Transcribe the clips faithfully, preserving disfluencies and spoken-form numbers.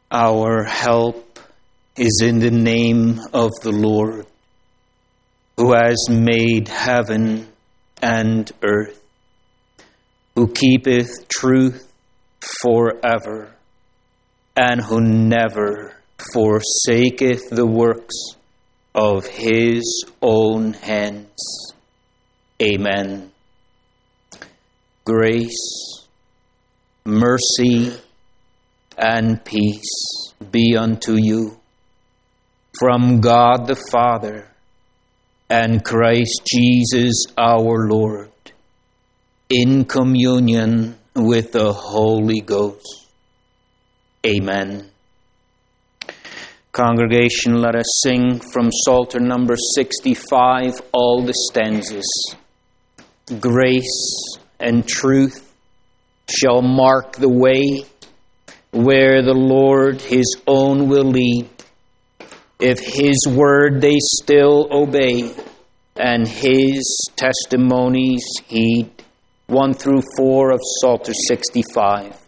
Our help is in the name of the Lord, who has made heaven and earth, who keepeth truth forever, and who never forsaketh the works of his own hands. Amen. Grace, mercy, and peace be unto you from God the Father and Christ Jesus our Lord, in communion with the Holy Ghost. Amen. Congregation, let us sing from Psalter number sixty-five, all the stanzas. Grace and truth shall mark the way where the Lord his own will lead, if his word they still obey, and his testimonies heed. One through four of Psalter sixty-five.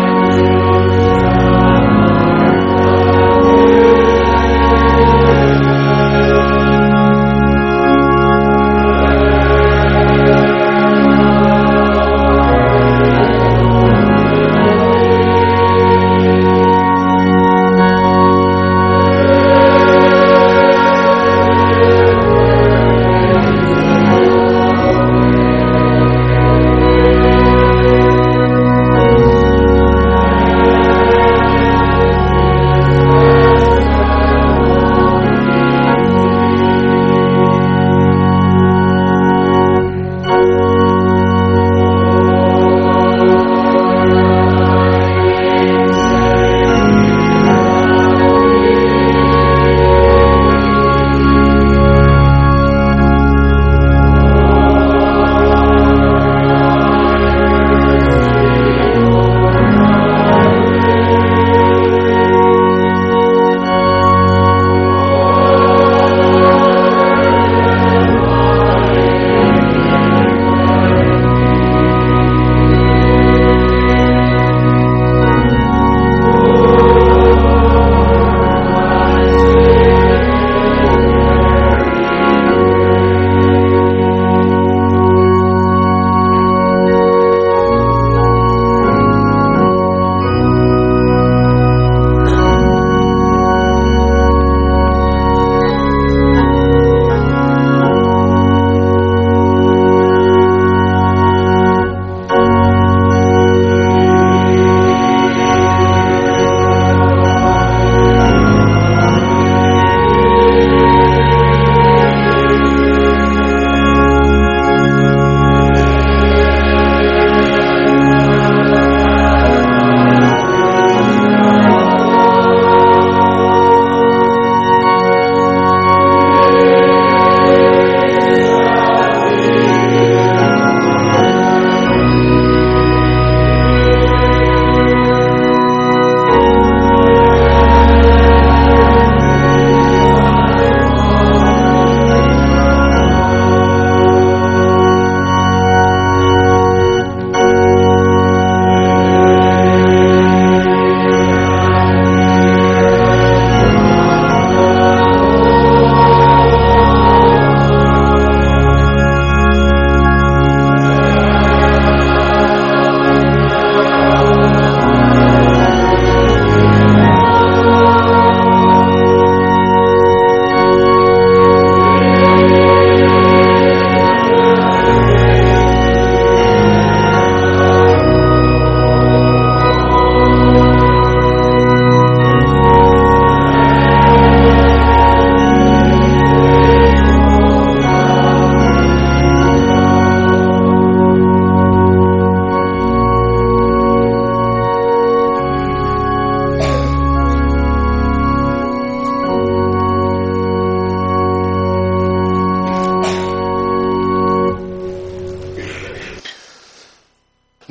Thank you.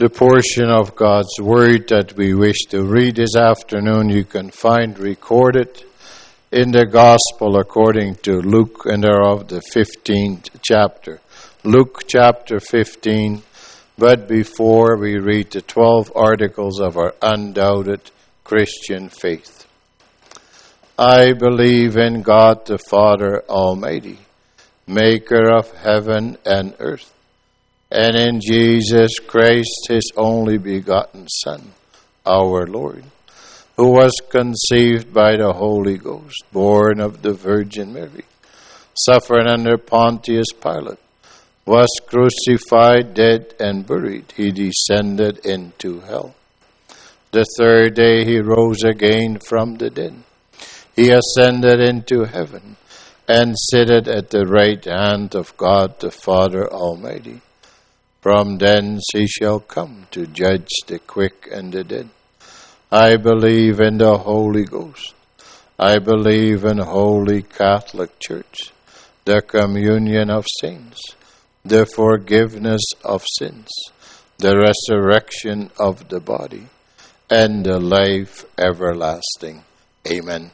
The portion of God's Word that we wish to read this afternoon you can find recorded in the Gospel according to Luke, and thereof the fifteenth chapter. Luke chapter fifteen, but before we read the twelve articles of our undoubted Christian faith. I believe in God the Father Almighty, maker of heaven and earth, and in Jesus Christ, his only begotten Son, our Lord, who was conceived by the Holy Ghost, born of the Virgin Mary, suffered under Pontius Pilate, was crucified, dead, and buried. He descended into hell. The third day he rose again from the dead. He ascended into heaven, and sitteth at the right hand of God the Father Almighty. From thence he shall come to judge the quick and the dead. I believe in the Holy Ghost. I believe in Holy Catholic Church, the communion of saints, the forgiveness of sins, the resurrection of the body, and the life everlasting. Amen.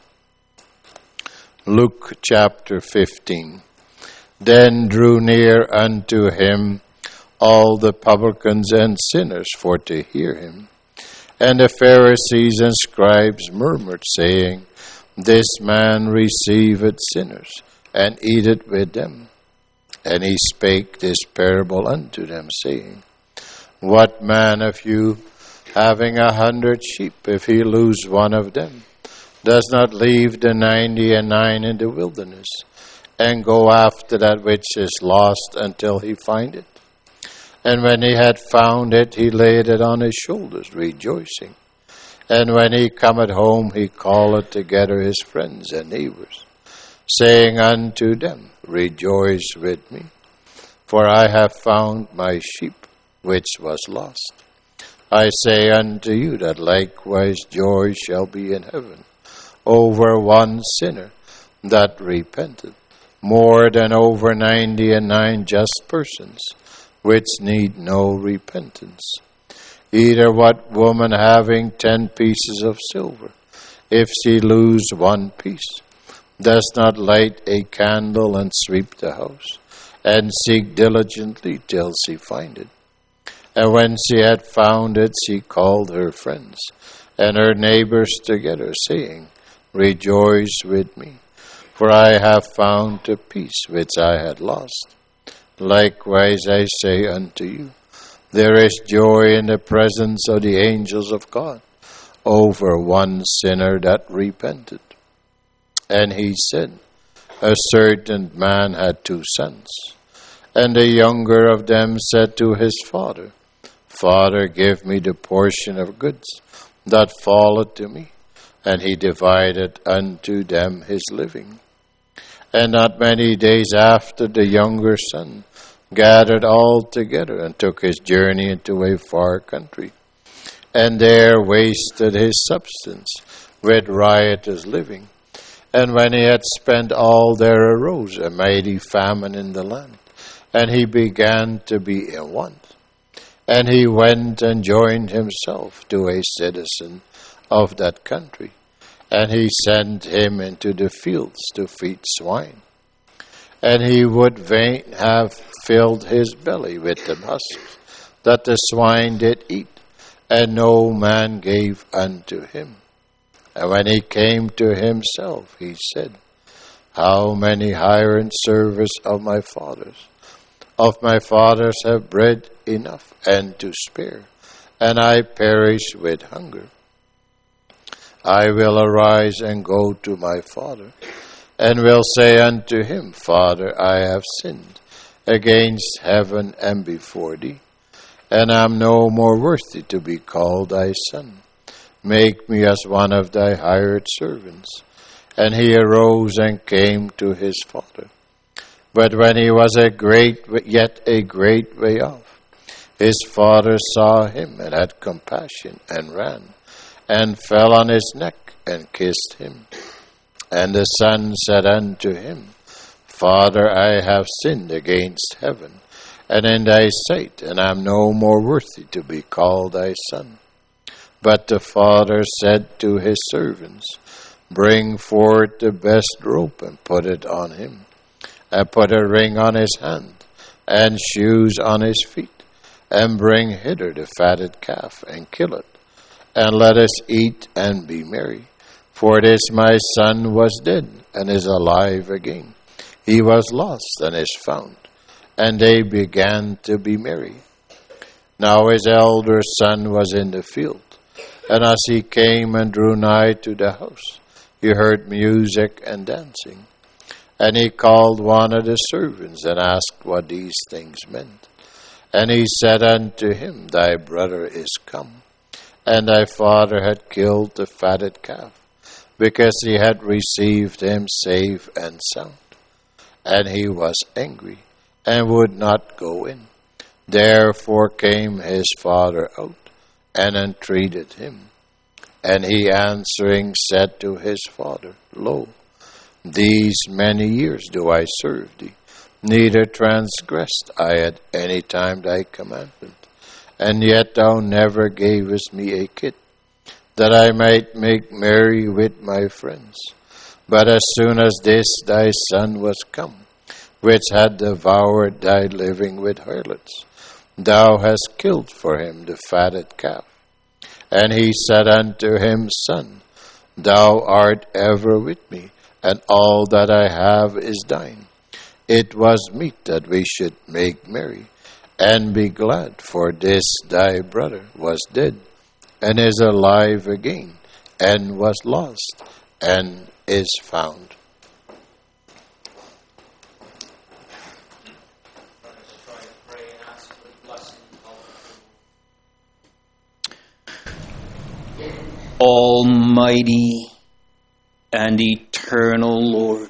Luke chapter fifteen. Then drew near unto him all the publicans and sinners for to hear him. And the Pharisees and scribes murmured, saying, This man receiveth sinners, and eateth with them. And he spake this parable unto them, saying, What man of you, having a hundred sheep, if he lose one of them, does not leave the ninety and nine in the wilderness, and go after that which is lost until he find it? And when he had found it, he laid it on his shoulders, rejoicing. And when he cometh home, he calleth together his friends and neighbors, saying unto them, Rejoice with me, for I have found my sheep which was lost. I say unto you that likewise joy shall be in heaven over one sinner that repenteth, more than over ninety and nine just persons, which need no repentance. Either what woman having ten pieces of silver, if she lose one piece, does not light a candle and sweep the house, and seek diligently till she find it? And when she had found it, she called her friends and her neighbors together, saying, Rejoice with me, for I have found the piece which I had lost. Likewise I say unto you, there is joy in the presence of the angels of God over one sinner that repented. And he said, A certain man had two sons, and the younger of them said to his father, Father, give me the portion of goods that falleth to me. And he divided unto them his living. And not many days after, the younger son gathered all together and took his journey into a far country, and there wasted his substance with riotous living. And when he had spent all, there arose a mighty famine in the land, and he began to be in want. And he went and joined himself to a citizen of that country, and he sent him into the fields to feed swine. And he would fain have filled his belly with the husks that the swine did eat, and no man gave unto him. And when he came to himself, he said, How many hired servants of my father's, of my fathers have bread enough and to spare, and I perish with hunger. I will arise and go to my father, and will say unto him, Father, I have sinned against heaven and before thee, and am no more worthy to be called thy son. Make me as one of thy hired servants. And he arose and came to his father. But when he was a great, yet a great way off, his father saw him and had compassion and ran, and fell on his neck and kissed him. And the son said unto him, Father, I have sinned against heaven and in thy sight, and I am no more worthy to be called thy son. But the father said to his servants, Bring forth the best robe and put it on him, and put a ring on his hand, and shoes on his feet, and bring hither the fatted calf, and kill it, and let us eat and be merry. For this my son was dead, and is alive again. He was lost, and is found. And they began to be merry. Now his elder son was in the field, and as he came and drew nigh to the house, he heard music and dancing. And he called one of the servants, and asked what these things meant. And he said unto him, Thy brother is come, and thy father had killed the fatted calf, because he had received him safe and sound. And he was angry, and would not go in. Therefore came his father out, and entreated him. And he answering said to his father, Lo, these many years do I serve thee, neither transgressed I at any time thy commandment, and yet thou never gavest me a kid, that I might make merry with my friends. But as soon as this thy son was come, which had devoured thy living with harlots, thou hast killed for him the fatted calf. And he said unto him, Son, thou art ever with me, and all that I have is thine. It was meet that we should make merry, and be glad, for this thy brother was dead, and is alive again, and was lost, and is found. Almighty and eternal Lord,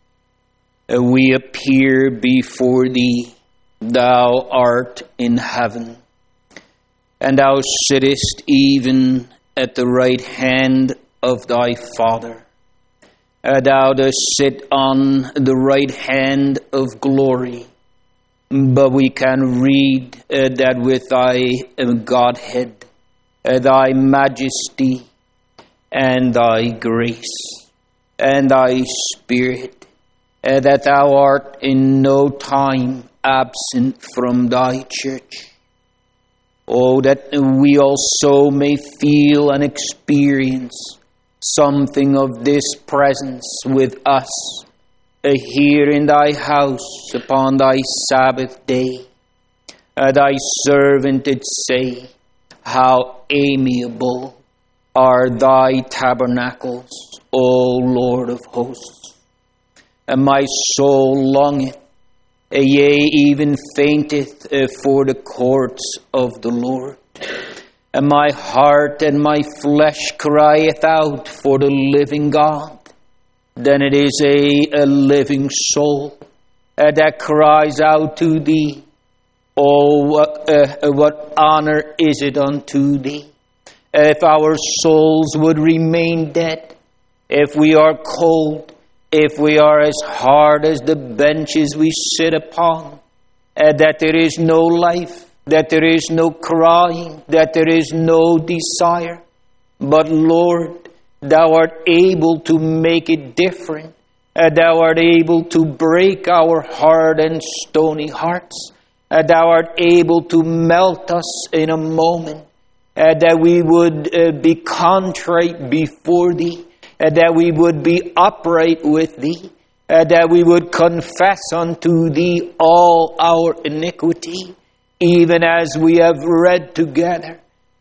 we appear before thee. Thou art in heaven, and thou sittest even at the right hand of thy Father. Thou dost sit on the right hand of glory, but we can read uh, that with thy uh, Godhead, uh, thy majesty, and thy grace, and thy Spirit, uh, that thou art in no time absent from thy church. Oh, that we also may feel and experience something of this presence with us uh, here in thy house upon thy Sabbath day. Uh, thy servant did say, How amiable are thy tabernacles, O Lord of hosts. And my soul longeth, yea, even fainteth for the courts of the Lord. And my heart and my flesh crieth out for the living God. Then it is a, a living soul uh, that cries out to thee. Oh, what, uh, what honor is it unto thee? If our souls would remain dead, if we are cold, if we are as hard as the benches we sit upon, uh, that there is no life, that there is no crying, that there is no desire. But Lord, thou art able to make it different. Uh, thou art able to break our hard and stony hearts. Uh, thou art able to melt us in a moment. Uh, that we would uh, be contrite before thee, uh, that we would be upright with thee, uh, that we would confess unto thee all our iniquity, even as we have read together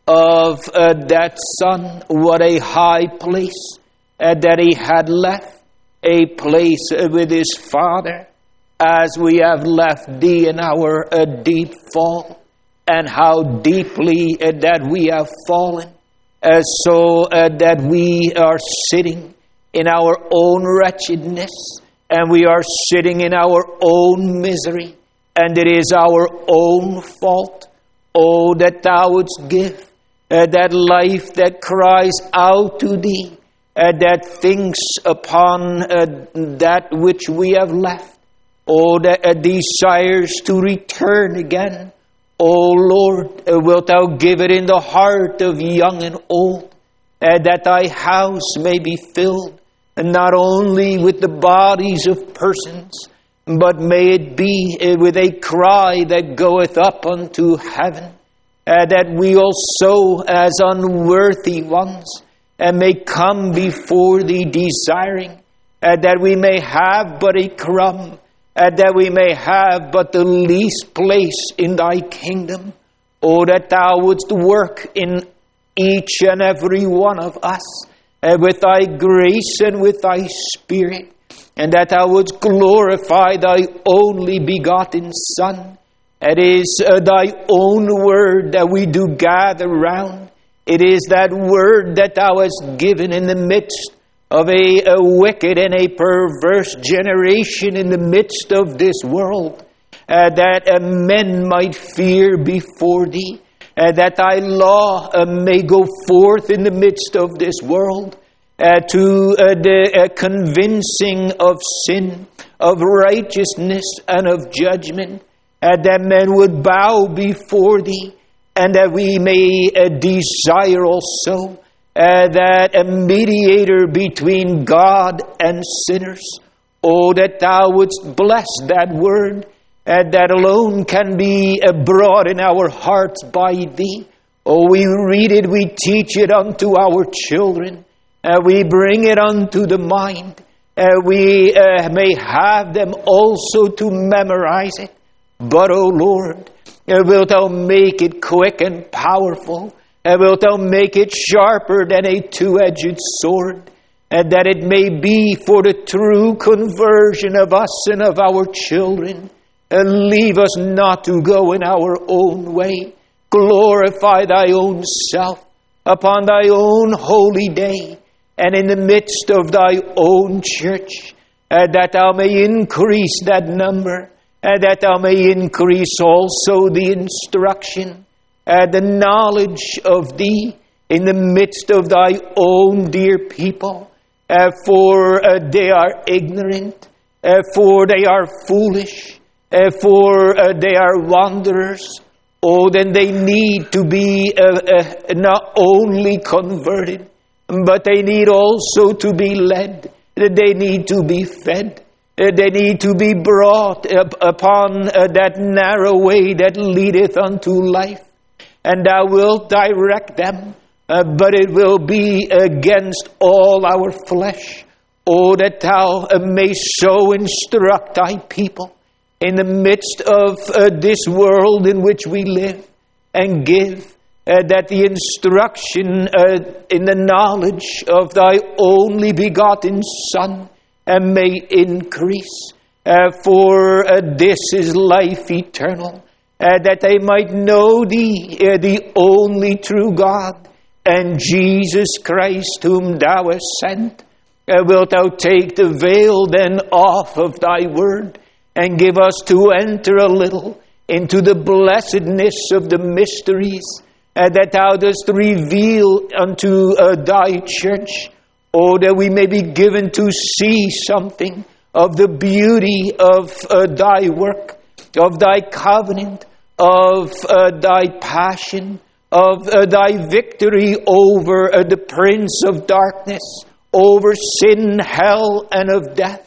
of uh, that son, what a high place uh, that he had left, a place uh, with his father, as we have left thee in our uh, deep fall. And how deeply uh, that we have fallen, uh, so uh, that we are sitting in our own wretchedness, and we are sitting in our own misery, and it is our own fault. Oh, that thou wouldst give uh, that life that cries out to thee, uh, that thinks upon uh, that which we have left, oh, that uh, desires to return again. O Lord, uh, wilt thou give it in the heart of young and old, uh, that thy house may be filled, and not only with the bodies of persons, but may it be uh, with a cry that goeth up unto heaven, uh, that we also, as unworthy ones, uh, may come before thee desiring, uh, that we may have but a crumb, and that we may have but the least place in thy kingdom. Oh, that thou wouldst work in each and every one of us uh, with thy grace and with thy spirit, and that thou wouldst glorify thy only begotten Son. It is uh, thy own word that we do gather round. It is that word that thou hast given in the midst of a, a wicked and a perverse generation in the midst of this world, uh, that uh, men might fear before thee, uh, that thy law uh, may go forth in the midst of this world, uh, to uh, the uh, convincing of sin, of righteousness, and of judgment, uh, that men would bow before thee, and that we may uh, desire also Uh, that a mediator between God and sinners. Oh, that thou wouldst bless that word, and uh, that alone can be uh, brought in our hearts by thee. Oh, we read it, we teach it unto our children, uh, we bring it unto the mind, uh, we uh, may have them also to memorize it. But, oh Lord, uh, wilt thou make it quick and powerful, and wilt thou make it sharper than a two-edged sword, and that it may be for the true conversion of us and of our children. And leave us not to go in our own way. Glorify thy own self upon thy own holy day, and in the midst of thy own church, uh, that thou may increase that number, and that thou may increase also the instruction, Uh, the knowledge of thee in the midst of thy own dear people, uh, for uh, they are ignorant, uh, for they are foolish, uh, for uh, they are wanderers. Oh, then they need to be uh, uh, not only converted, but they need also to be led. They need to be fed. Uh, they need to be brought up upon uh, that narrow way that leadeth unto life. And thou wilt direct them, uh, but it will be against all our flesh. Oh, that thou uh, may so instruct thy people in the midst of uh, this world in which we live, and give uh, that the instruction uh, in the knowledge of thy only begotten Son uh, may increase. Uh, for uh, this is life eternal. Uh, that they might know thee, uh, the only true God, and Jesus Christ whom thou hast sent. Uh, wilt thou take the veil then off of thy word, and give us to enter a little into the blessedness of the mysteries uh, that thou dost reveal unto uh, thy church. Oh, that we may be given to see something of the beauty of uh, thy work, of thy covenant, of uh, thy passion, of uh, thy victory over uh, the prince of darkness, over sin, hell, and of death.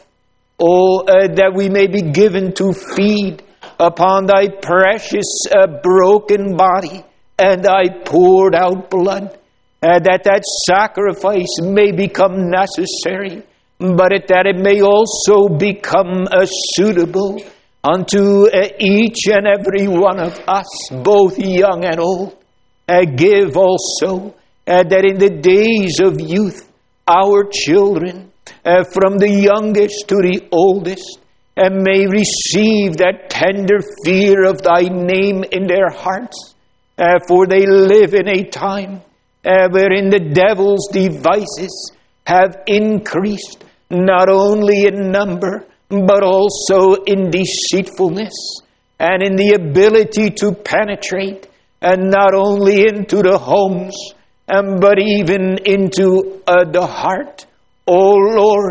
Oh, uh, that we may be given to feed upon thy precious uh, broken body and thy poured out blood, uh, that that sacrifice may become necessary, but it, that it may also become uh, suitable unto uh, each and every one of us, both young and old. Uh, give also uh, that in the days of youth, our children, uh, from the youngest to the oldest, uh, may receive that tender fear of thy name in their hearts. Uh, for they live in a time uh, wherein the devil's devices have increased, not only in number, but also in deceitfulness, and in the ability to penetrate, and not only into the homes, um, but even into uh, the heart. O Lord,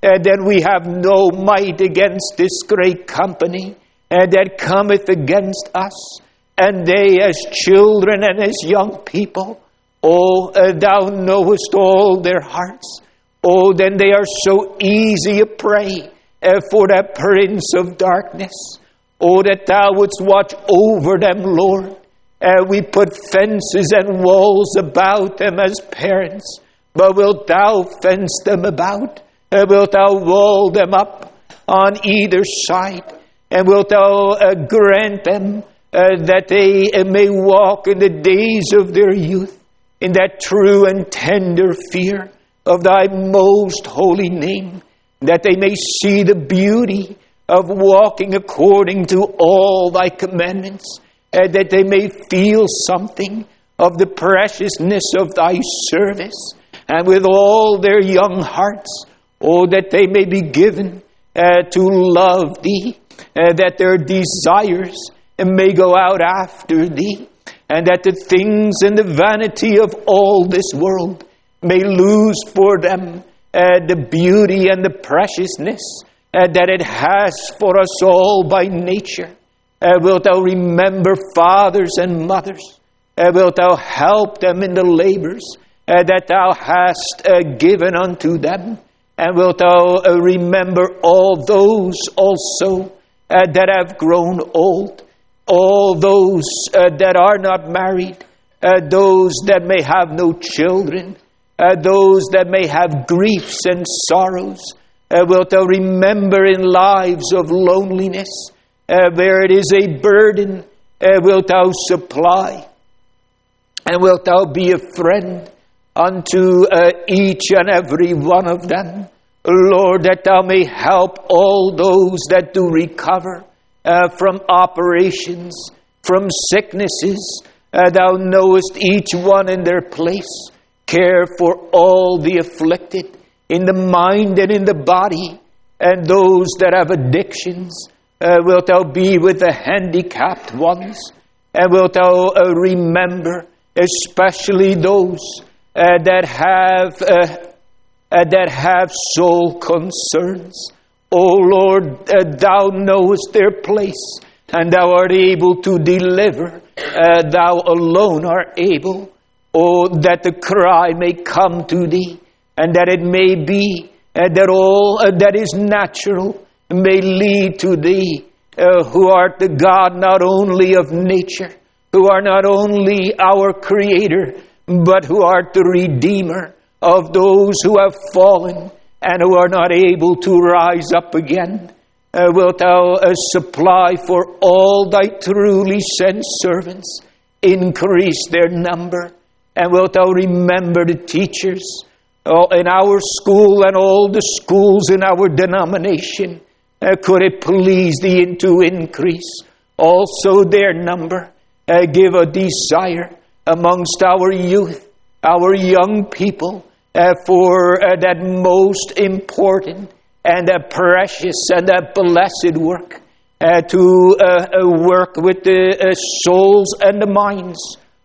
uh, that we have no might against this great company uh, that cometh against us. And they as children and as young people, oh, uh, thou knowest all their hearts. Oh, then they are so easy a prey uh, for that prince of darkness. Oh, that thou wouldst watch over them, Lord. Uh, we put fences and walls about them as parents. But wilt thou fence them about? Uh, wilt thou wall them up on either side? And wilt thou uh, grant them uh, that they uh, may walk in the days of their youth in that true and tender fear of thy most holy name, that they may see the beauty of walking according to all thy commandments, uh, that they may feel something of the preciousness of thy service, and with all their young hearts, oh, that they may be given uh, to love thee, uh, that their desires may go out after thee, and that the things and the vanity of all this world may lose for them uh, the beauty and the preciousness uh, that it has for us all by nature. Uh, wilt thou remember fathers and mothers? Uh, wilt thou help them in the labors uh, that thou hast uh, given unto them? And wilt thou uh, remember all those also uh, that have grown old, all those uh, that are not married, uh, those that may have no children, uh, those that may have griefs and sorrows? Uh, wilt thou remember in lives of loneliness, uh, where it is a burden, uh, wilt thou supply? And wilt thou be a friend unto uh, each and every one of them? Lord, that thou may help all those that do recover uh, from operations, from sicknesses. Uh, thou knowest each one in their place. Care for all the afflicted in the mind and in the body, and those that have addictions. Uh, wilt thou be with the handicapped ones? And wilt thou uh, remember especially those uh, that have uh, uh, that have soul concerns? O Lord, uh, thou knowest their place, and thou art able to deliver. Uh, thou alone art able. Oh, that the cry may come to thee, and that it may be uh, that all uh, that is natural may lead to thee, uh, who art the God not only of nature, who are not only our Creator, but who art the Redeemer of those who have fallen and who are not able to rise up again. Uh, wilt thou uh, supply for all thy truly sent servants, increase their number, and wilt thou remember the teachers uh, in our school and all the schools in our denomination? Uh, could it please thee to increase also their number? Uh, give a desire amongst our youth, our young people, uh, for uh, that most important and that precious and that blessed work, uh, to uh, uh, work with the uh, souls and the minds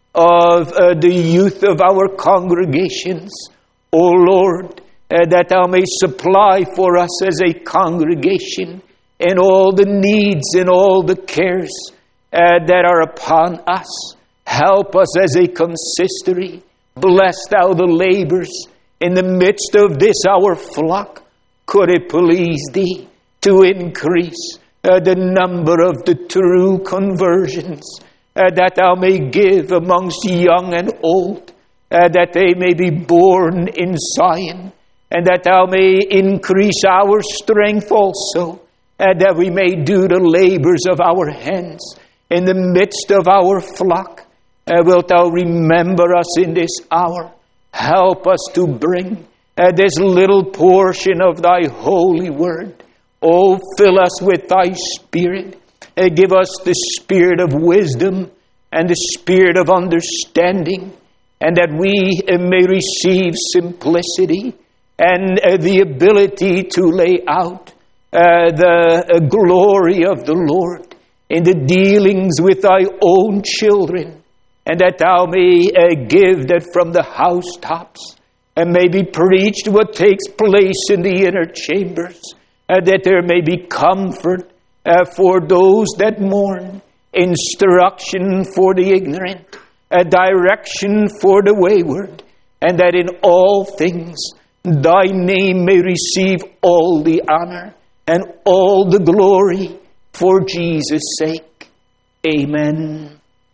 of uh, the youth of our congregations. O Lord, uh, that thou may supply for us as a congregation in all the needs and all the cares uh, that are upon us. Help us as a consistory. Bless thou the labors in the midst of this our flock. Could it please thee to increase uh, the number of the true conversions, uh, that thou may give amongst young and old, uh, that they may be born in Zion, and that thou may increase our strength also, uh, that we may do the labors of our hands in the midst of our flock. Uh, wilt thou remember us in this hour? Help us to bring uh, this little portion of thy holy word. Oh, fill us with thy spirit. Uh, give us the spirit of wisdom and the spirit of understanding, and that we uh, may receive simplicity and uh, the ability to lay out uh, the uh, glory of the Lord in the dealings with thy own children. And that thou may uh, give that from the housetops, and may be preached what takes place in the inner chambers, and that there may be comfort uh, for those that mourn, instruction for the ignorant, a direction for the wayward, and that in all things thy name may receive all the honor and all the glory for Jesus' sake. Amen.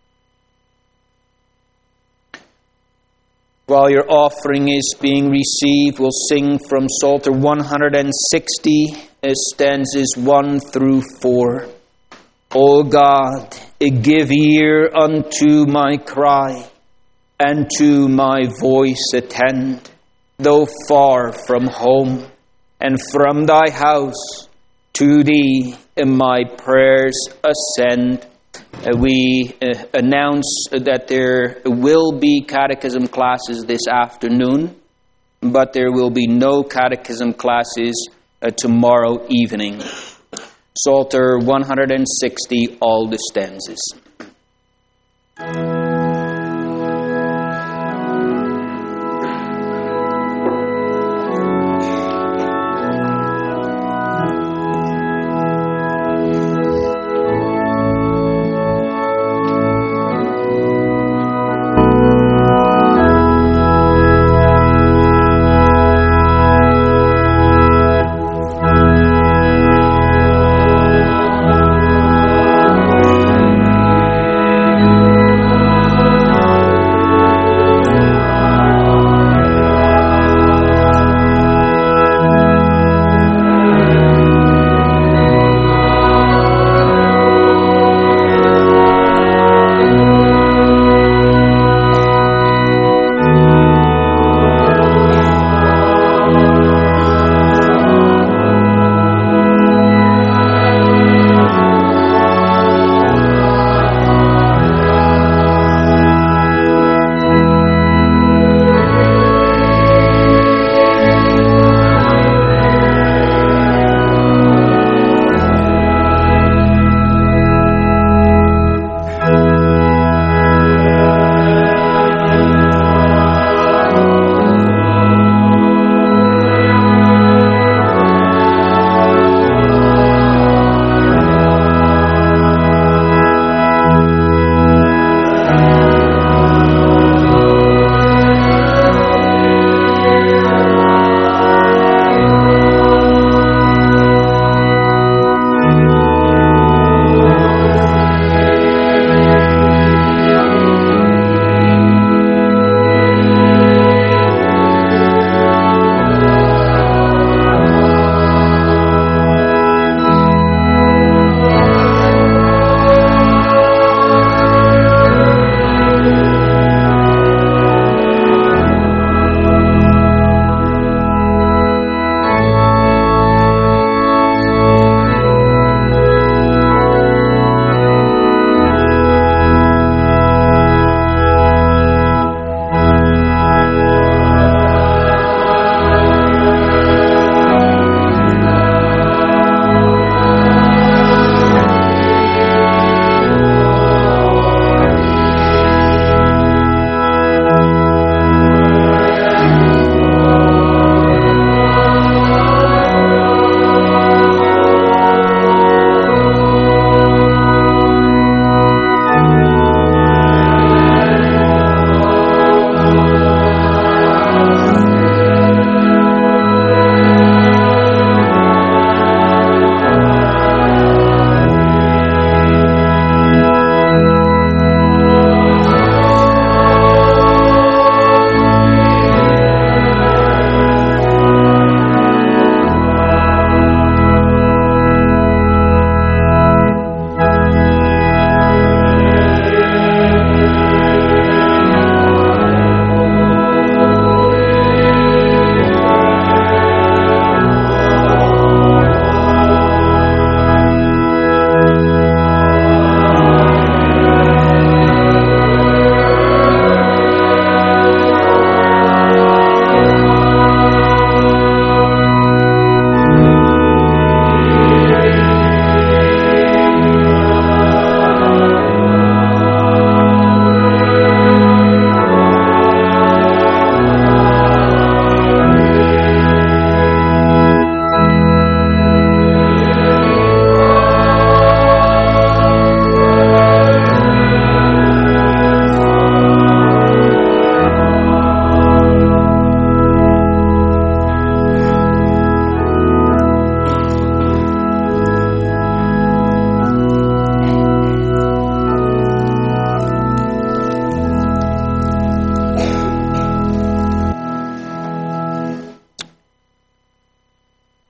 While your offering is being received, we'll sing from Psalter one hundred sixty, stanzas one through four. O God, give ear unto my cry, and to my voice attend. Though far from home, and from thy house, to thee my prayers ascend. Uh, we uh, announce that there will be catechism classes this afternoon, but there will be no catechism classes uh, tomorrow evening. Psalter one hundred sixty, all the stanzas. Thank you.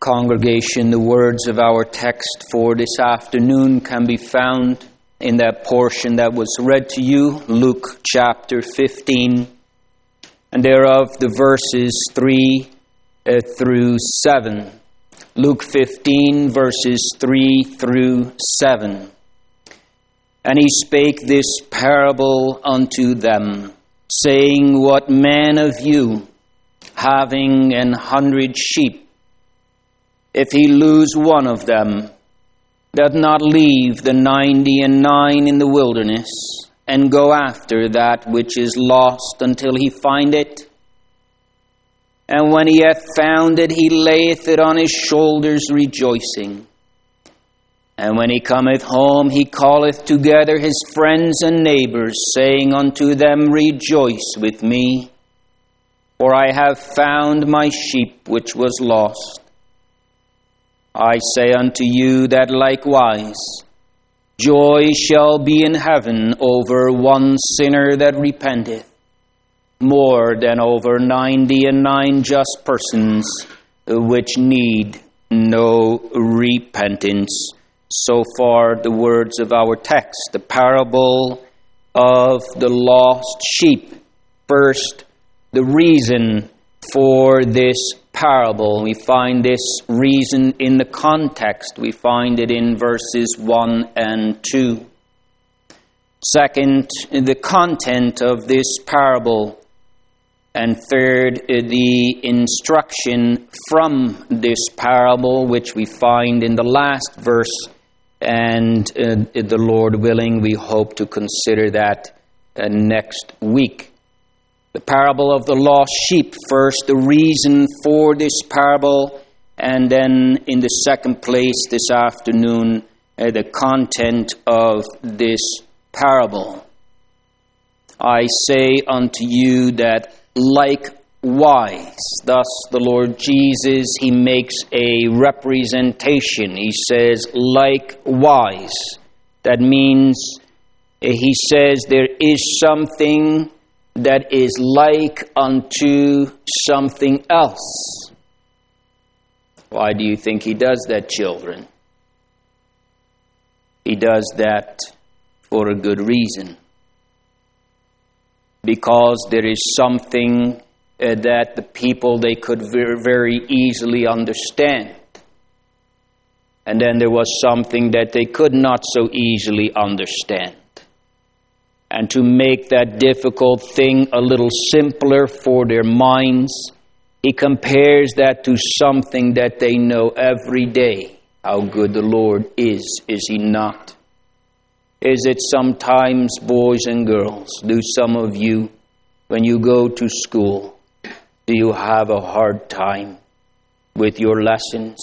Congregation, the words of our text for this afternoon can be found in that portion that was read to you, Luke chapter fifteen, and thereof the verses three uh, through seven. Luke fifteen, verses three through seven. And he spake this parable unto them, saying, What man of you, having an hundred sheep, if he lose one of them, doth not leave the ninety and nine in the wilderness, and go after that which is lost until he find it? And when he hath found it, he layeth it on his shoulders, rejoicing. And when he cometh home, he calleth together his friends and neighbors, saying unto them, Rejoice with me, for I have found my sheep which was lost. I say unto you that likewise joy shall be in heaven over one sinner that repenteth, more than over ninety and nine just persons which need no repentance. So far the words of our text, the parable of the lost sheep. First, the reason for this parable. We find this reason in the context. We find it in verses one and two. Second, the content of this parable. And third, the instruction from this parable, which we find in the last verse. And uh, the Lord willing, we hope to consider that uh, next week. The parable of the lost sheep first, the reason for this parable, and then in the second place this afternoon, uh, the content of this parable. I say unto you that likewise, thus the Lord Jesus, he makes a representation. He says likewise. That means uh, he says there is something that is like unto something else. Why do you think he does that, children? He does that for a good reason. Because there is something uh, that the people, they could very, very easily understand. And then there was something that they could not so easily understand. And to make that difficult thing a little simpler for their minds, he compares that to something that they know every day. How good the Lord is, is he not? Is it sometimes, boys and girls, do some of you, when you go to school, do you have a hard time with your lessons?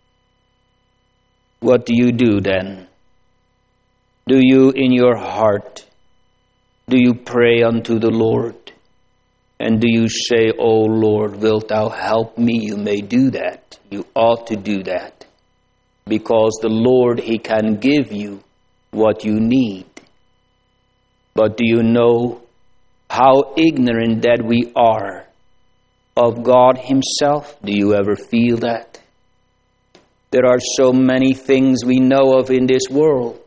What do you do then? Do you in your heart, do you pray unto the Lord? And do you say, O Lord, wilt thou help me? You may do that. You ought to do that. Because the Lord, he can give you what you need. But do you know how ignorant that we are of God himself? Do you ever feel that? There are so many things we know of in this world,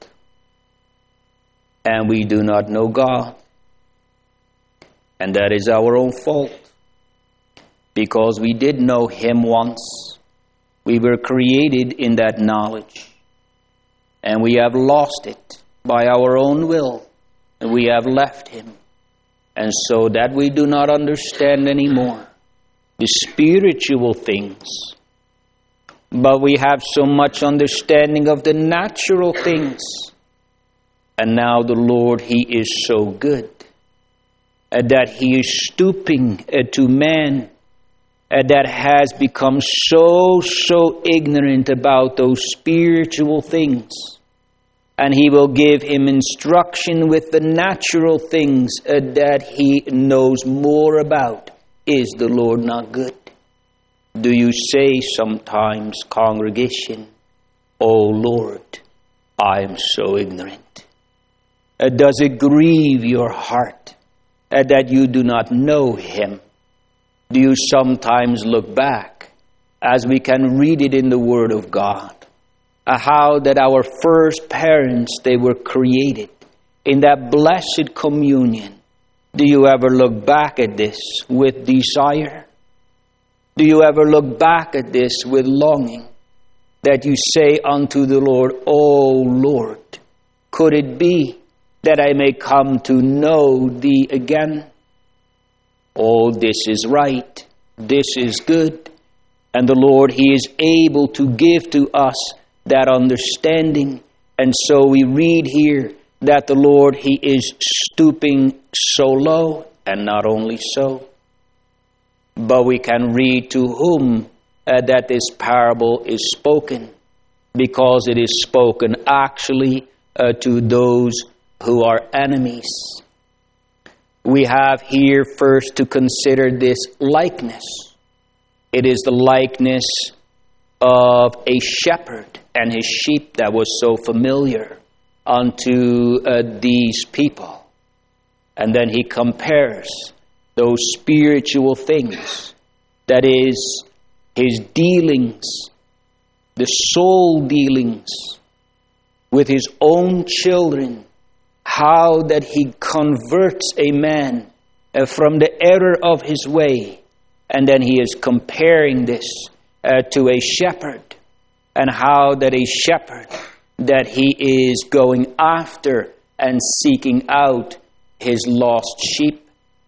and we do not know God. And that is our own fault. Because we did know him once. We were created in that knowledge. And we have lost it by our own will. And we have left him. And so that we do not understand anymore the spiritual things. But we have so much understanding of the natural things. And now the Lord, he is so good. Uh, that he is stooping uh, to man uh, that has become so, so ignorant about those spiritual things. And he will give him instruction with the natural things uh, that he knows more about. Is the Lord not good? Do you say sometimes, congregation, O Lord, I am so ignorant? Uh, does it grieve your heart that you do not know him? Do you sometimes look back as we can read it in the Word of God. Uh, how that our first parents, they were created in that blessed communion. Do you ever look back at this with desire? Do you ever look back at this with longing? That you say unto the Lord, O Lord, could it be that I may come to know Thee again? Oh, this is right. This is good. And the Lord, He is able to give to us that understanding. And so we read here that the Lord, He is stooping so low, and not only so, but we can read to whom uh, that this parable is spoken, because it is spoken actually uh, to those who are enemies. We have here first to consider this likeness. It is the likeness of a shepherd and his sheep that was so familiar unto uh, these people. And then he compares those spiritual things, that is, his dealings, the soul dealings with his own children, how that he converts a man uh, from the error of his way. And then he is comparing this uh, to a shepherd, and how that a shepherd, that he is going after and seeking out his lost sheep.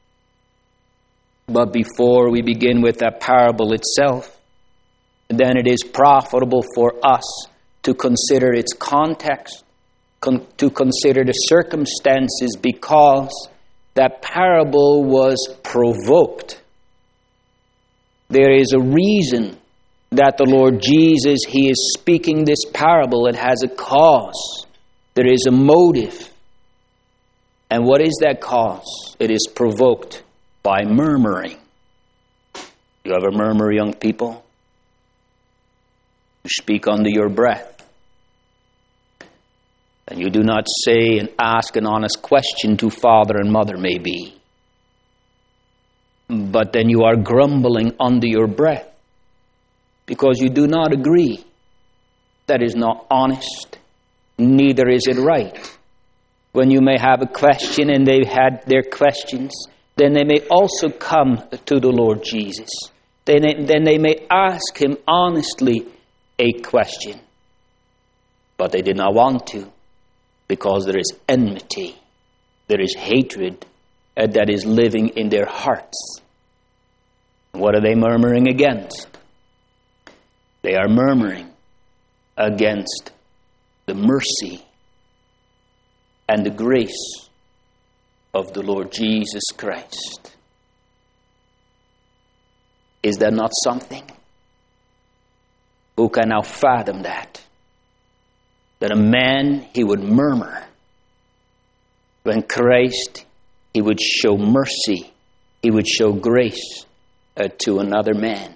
But before we begin with that parable itself, then it is profitable for us to consider its context, con- to consider the circumstances, because that parable was provoked. There is a reason that the Lord Jesus, He is speaking this parable. It has a cause. There is a motive. And what is that cause? It is provoked by murmuring. You ever murmur, young people? You speak under your breath. And you do not say and ask an honest question to father and mother, maybe. But then you are grumbling under your breath because you do not agree. That is not honest. Neither is it right. When you may have a question and they've had their questions, then they may also come to the Lord Jesus. Then they, then they may ask Him honestly a question. But they did not want to, because there is enmity. There is hatred uh, that is living in their hearts. What are they murmuring against? They are murmuring against the mercy and the grace of the Lord Jesus Christ. Is that not something? Who can now fathom that? That a man, he would murmur when Christ, He would show mercy, He would show grace uh, to another man.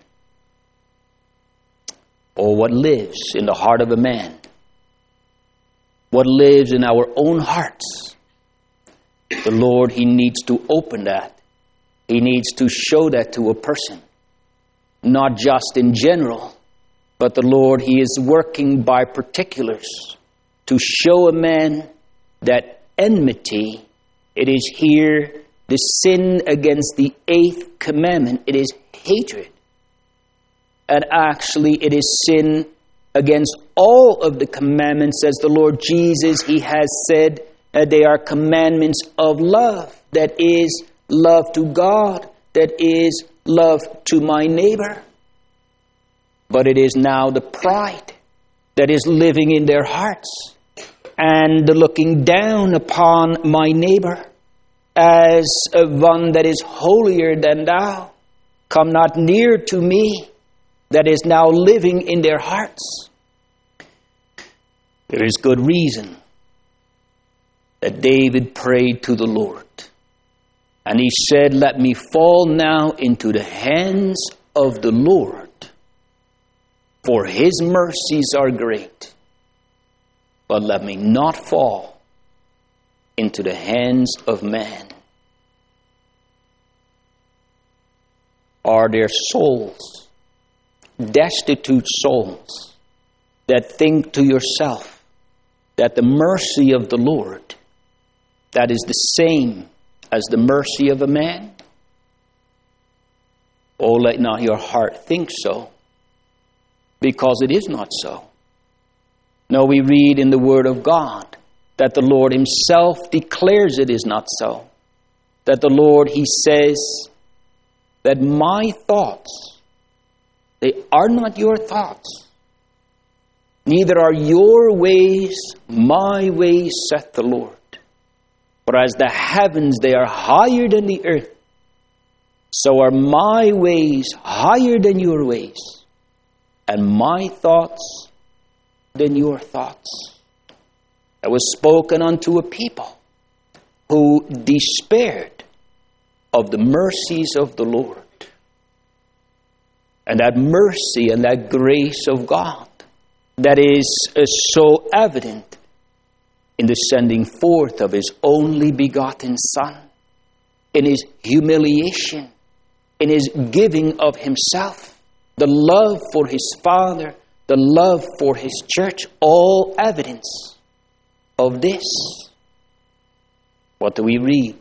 Or what lives in the heart of a man? What lives in our own hearts? The Lord, He needs to open that. He needs to show that to a person. Not just in general, but the Lord, He is working by particulars to show a man that enmity, it is here the sin against the eighth commandment. It is hatred. And actually it is sin against all of the commandments, as the Lord Jesus, He has said that they are commandments of love. That is love to God. That is love to my neighbor. But it is now the pride that is living in their hearts, and the looking down upon my neighbor as one that is holier than thou. Come not near to me. That is now living in their hearts. There is good reason that David prayed to the Lord. And he said, let me fall now into the hands of the Lord, for His mercies are great. But let me not fall into the hands of man. Are there souls destitute souls that think to yourself that the mercy of the Lord, that is the same as the mercy of a man? Oh, let not your heart think so, because it is not so. No, we read in the Word of God that the Lord himself declares it is not so. That the Lord, he says, that my thoughts, they are not your thoughts. Neither are your ways my ways, saith the Lord. For as the heavens, they are higher than the earth, so are my ways higher than your ways, and my thoughts than your thoughts. That was spoken unto a people who despaired of the mercies of the Lord. And that mercy and that grace of God that is uh, so evident in the sending forth of his only begotten Son, in his humiliation, in his giving of himself, the love for his Father, the love for his church, all evidence of this. What do we read?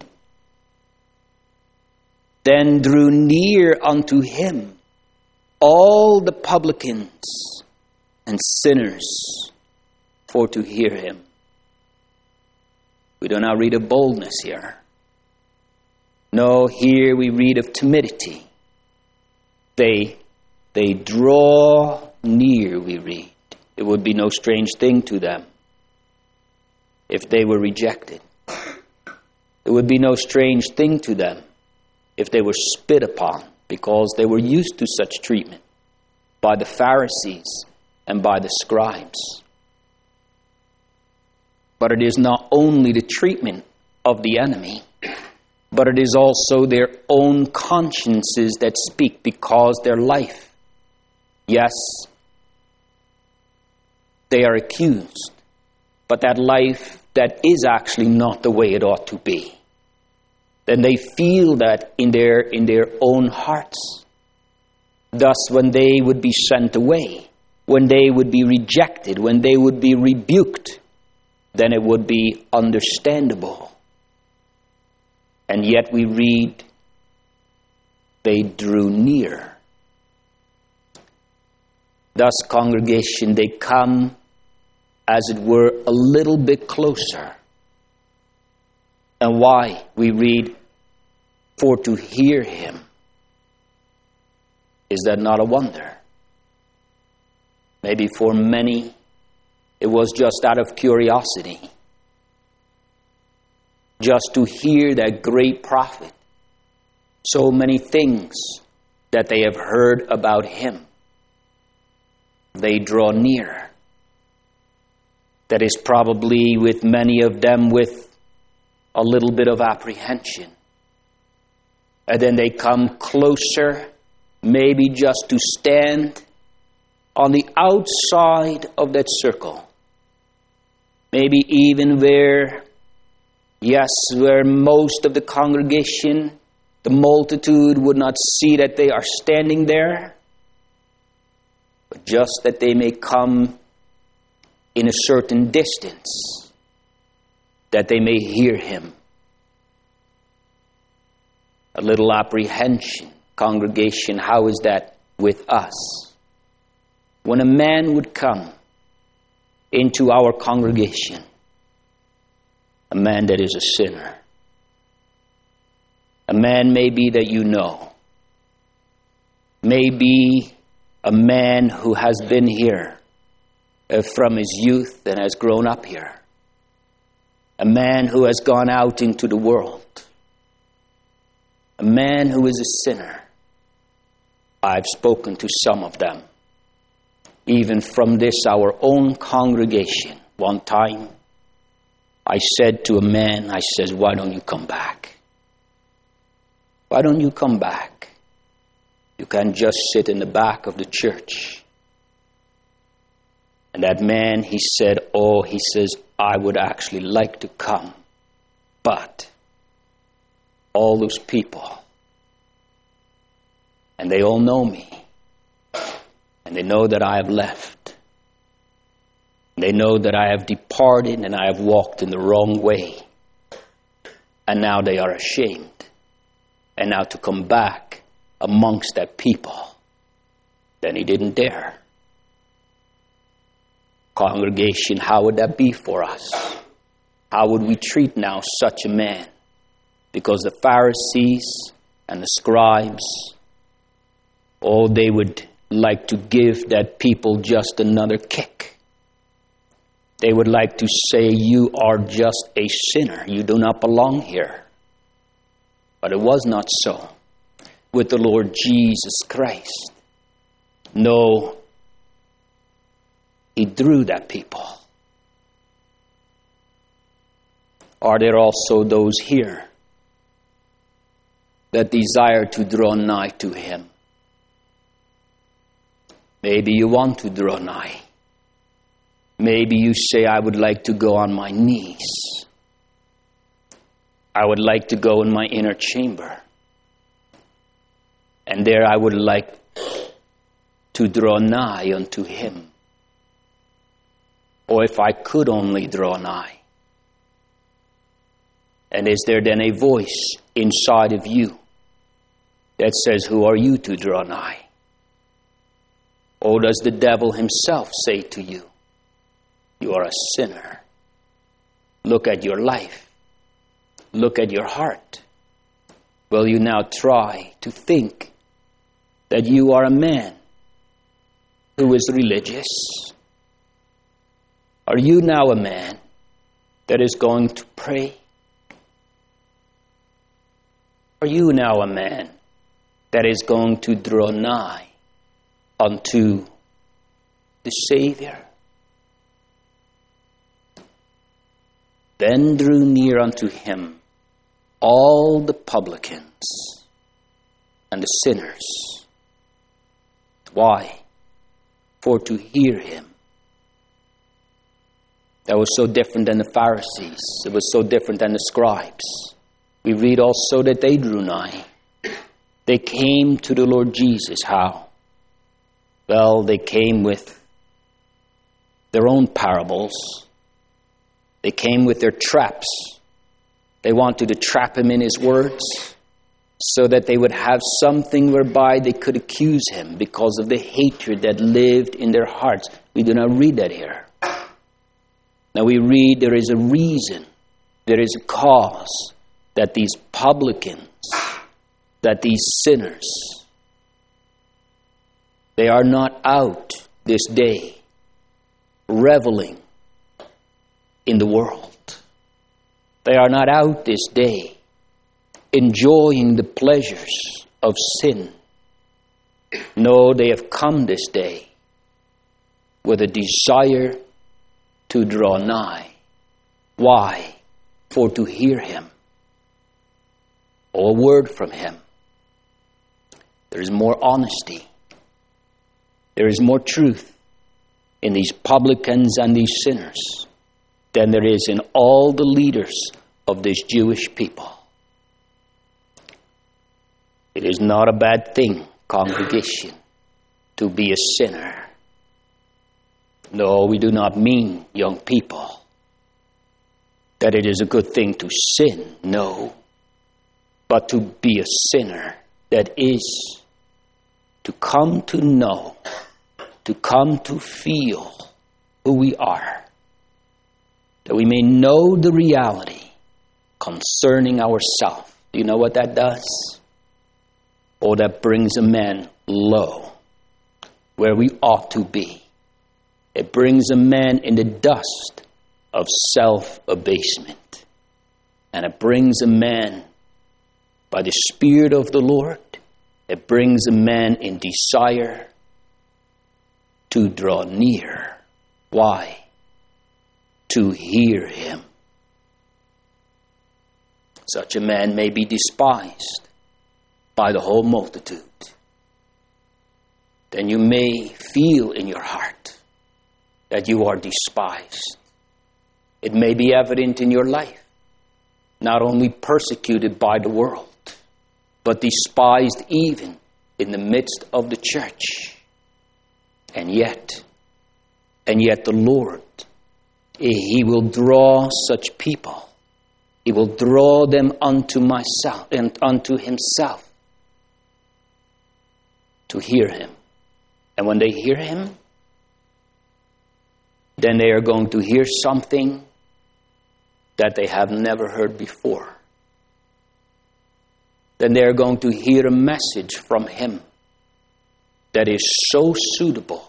Then drew near unto him all the publicans and sinners for to hear him. We do not read of boldness here. No, here we read of timidity. They, they draw near, we read. It would be no strange thing to them if they were rejected. It would be no strange thing to them if they were spit upon, because they were used to such treatment by the Pharisees and by the scribes. But it is not only the treatment of the enemy, but it is also their own consciences that speak, because their life, yes, they are accused, but that life that is actually not the way it ought to be. Then they feel that in their in their own hearts. Thus, when they would be sent away, when they would be rejected, when they would be rebuked, then it would be understandable. And yet we read, they drew near. Thus, congregation, they come, as it were, a little bit closer. And why? We read, for to hear him. Is that not a wonder? Maybe for many, it was just out of curiosity. Just to hear that great prophet. So many things that they have heard about him. They draw near. That is probably with many of them with a little bit of apprehension. And then they come closer, maybe just to stand on the outside of that circle. Maybe even where, yes, where most of the congregation, the multitude would not see that they are standing there, but just that they may come in a certain distance, that they may hear him. A little apprehension. Congregation, how is that with us? When a man would come into our congregation, a man that is a sinner, a man maybe that you know, maybe a man who has been here uh, from his youth and has grown up here, a man who has gone out into the world, a man who is a sinner. I've spoken to some of them, even from this, our own congregation. One time, I said to a man, I says, why don't you come back? Why don't you come back? You can't just sit in the back of the church. And that man, he said, oh, he says, I would actually like to come, but all those people, and they all know me, And they know that I have left. They know that I have departed and I have walked in the wrong way. And now they are ashamed. And now to come back amongst that people, then he didn't dare. Congregation, how would that be for us? How would we treat now such a man? Because the Pharisees and the scribes, oh, they would like to give that people just another kick. They would like to say, you are just a sinner. You do not belong here. But it was not so with the Lord Jesus Christ. No, he drew that people. Are there also those here that desire to draw nigh to him? Maybe you want to draw nigh. Maybe you say, I would like to go on my knees. I would like to go in my inner chamber. And there I would like to draw nigh unto him. Or if I could only draw nigh. And is there then a voice inside of you that says, who are you to draw nigh? Or does the devil himself say to you, you are a sinner? Look at your life. Look at your heart. Will you now try to think that you are a man who is religious? Are you now a man that is going to pray? Are you now a man that is going to draw nigh unto the Savior? Then drew near unto him all the publicans and the sinners. Why? For to hear him. That was so different than the Pharisees. It was so different than the scribes. We read also that they drew nigh. They came to the Lord Jesus. How? Well, they came with their own parables. They came with their traps. They wanted to trap him in his words so that they would have something whereby they could accuse him because of the hatred that lived in their hearts. We do not read that here. Now we read there is a reason, there is a cause that these publicans, that these sinners, they are not out this day reveling in the world. They are not out this day enjoying the pleasures of sin. No, they have come this day with a desire to draw nigh. Why? For to hear him, or a word from him. There is more honesty. There is more truth in these publicans and these sinners than there is in all the leaders of this Jewish people. It is not a bad thing, congregation, to be a sinner. No, we do not mean, young people, that it is a good thing to sin. No. But to be a sinner, that is to come to know, to come to feel who we are, that we may know the reality concerning ourselves. Do you know what that does? Oh, that brings a man low, where we ought to be. It brings a man in the dust of self-abasement. And it brings a man, by the Spirit of the Lord, it brings a man in desire to draw near. Why? To hear him. Such a man may be despised by the whole multitude. Then you may feel in your heart that you are despised. It may be evident in your life, not only persecuted by the world, but despised even in the midst of the church. And yet, and yet the Lord, He will draw such people. He will draw them unto myself and unto Himself to hear Him. And when they hear Him, then they are going to hear something that they have never heard before. Then they are going to hear a message from Him that is so suitable.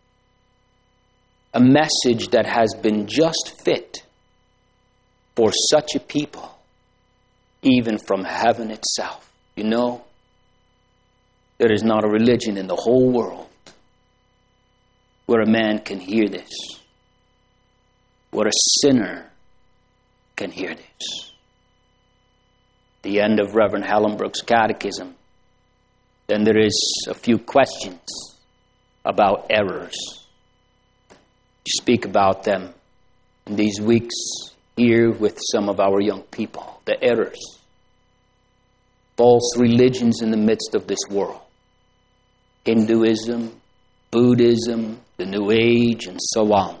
A message that has been just fit for such a people, even from heaven itself. You know, there is not a religion in the whole world where a man can hear this, where a sinner can hear this. The end of Reverend Hallenbrook's catechism, then there is a few questions about errors. You speak about them in these weeks here with some of our young people, the errors, false religions in the midst of this world, Hinduism, Buddhism, the New Age, and so on.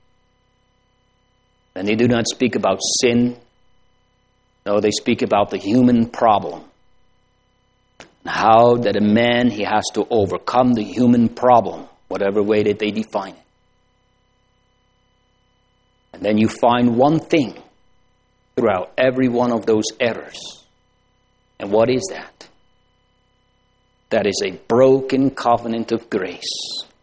And they do not speak about sin. No, they speak about the human problem. And how that a man, he has to overcome the human problem, whatever way that they define it. And then you find one thing throughout every one of those errors. And what is that? That is a broken covenant of grace.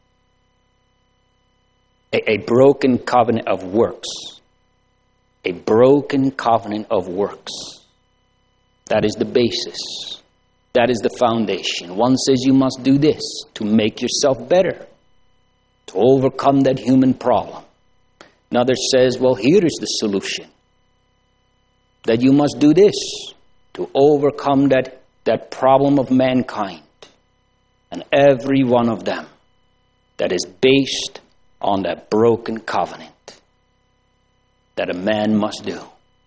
A, a broken covenant of works. A broken covenant of works. That is the basis. That is the foundation. One says you must do this to make yourself better, to overcome that human problem. Another says, well, here is the solution. That you must do this to overcome that, that problem of mankind. And every one of them that is based on that broken covenant that a man must do.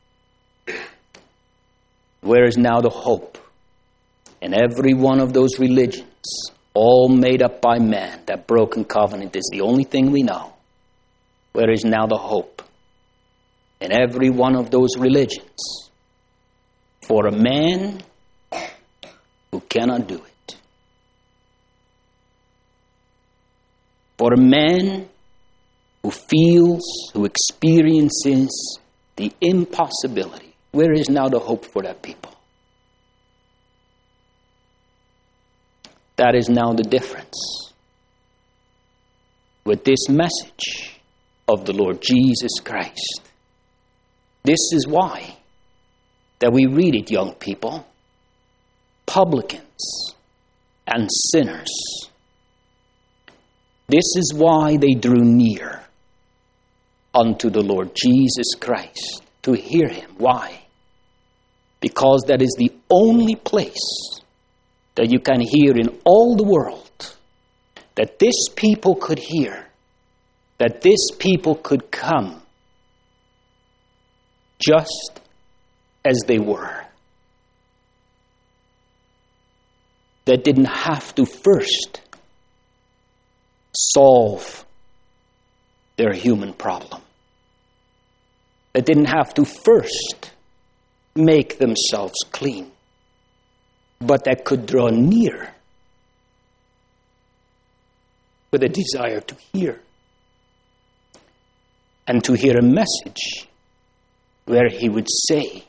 Where is now the hope? In every one of those religions, all made up by man, that broken covenant is the only thing we know. Where is now the hope? In every one of those religions, for a man who cannot do it. For a man who feels, who experiences the impossibility. Where is now the hope for that people? That is now the difference with this message of the Lord Jesus Christ. This is why that we read it, young people. Publicans and sinners. This is why they drew near unto the Lord Jesus Christ to hear Him. Why? Because that is the only place that you can hear in all the world that this people could hear, that this people could come just as they were. That didn't have to first solve their human problem. That didn't have to first make themselves clean, but that could draw near with a desire to hear. And to hear a message where He would say,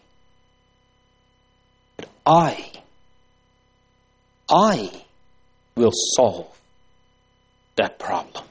that I, I will solve that problem.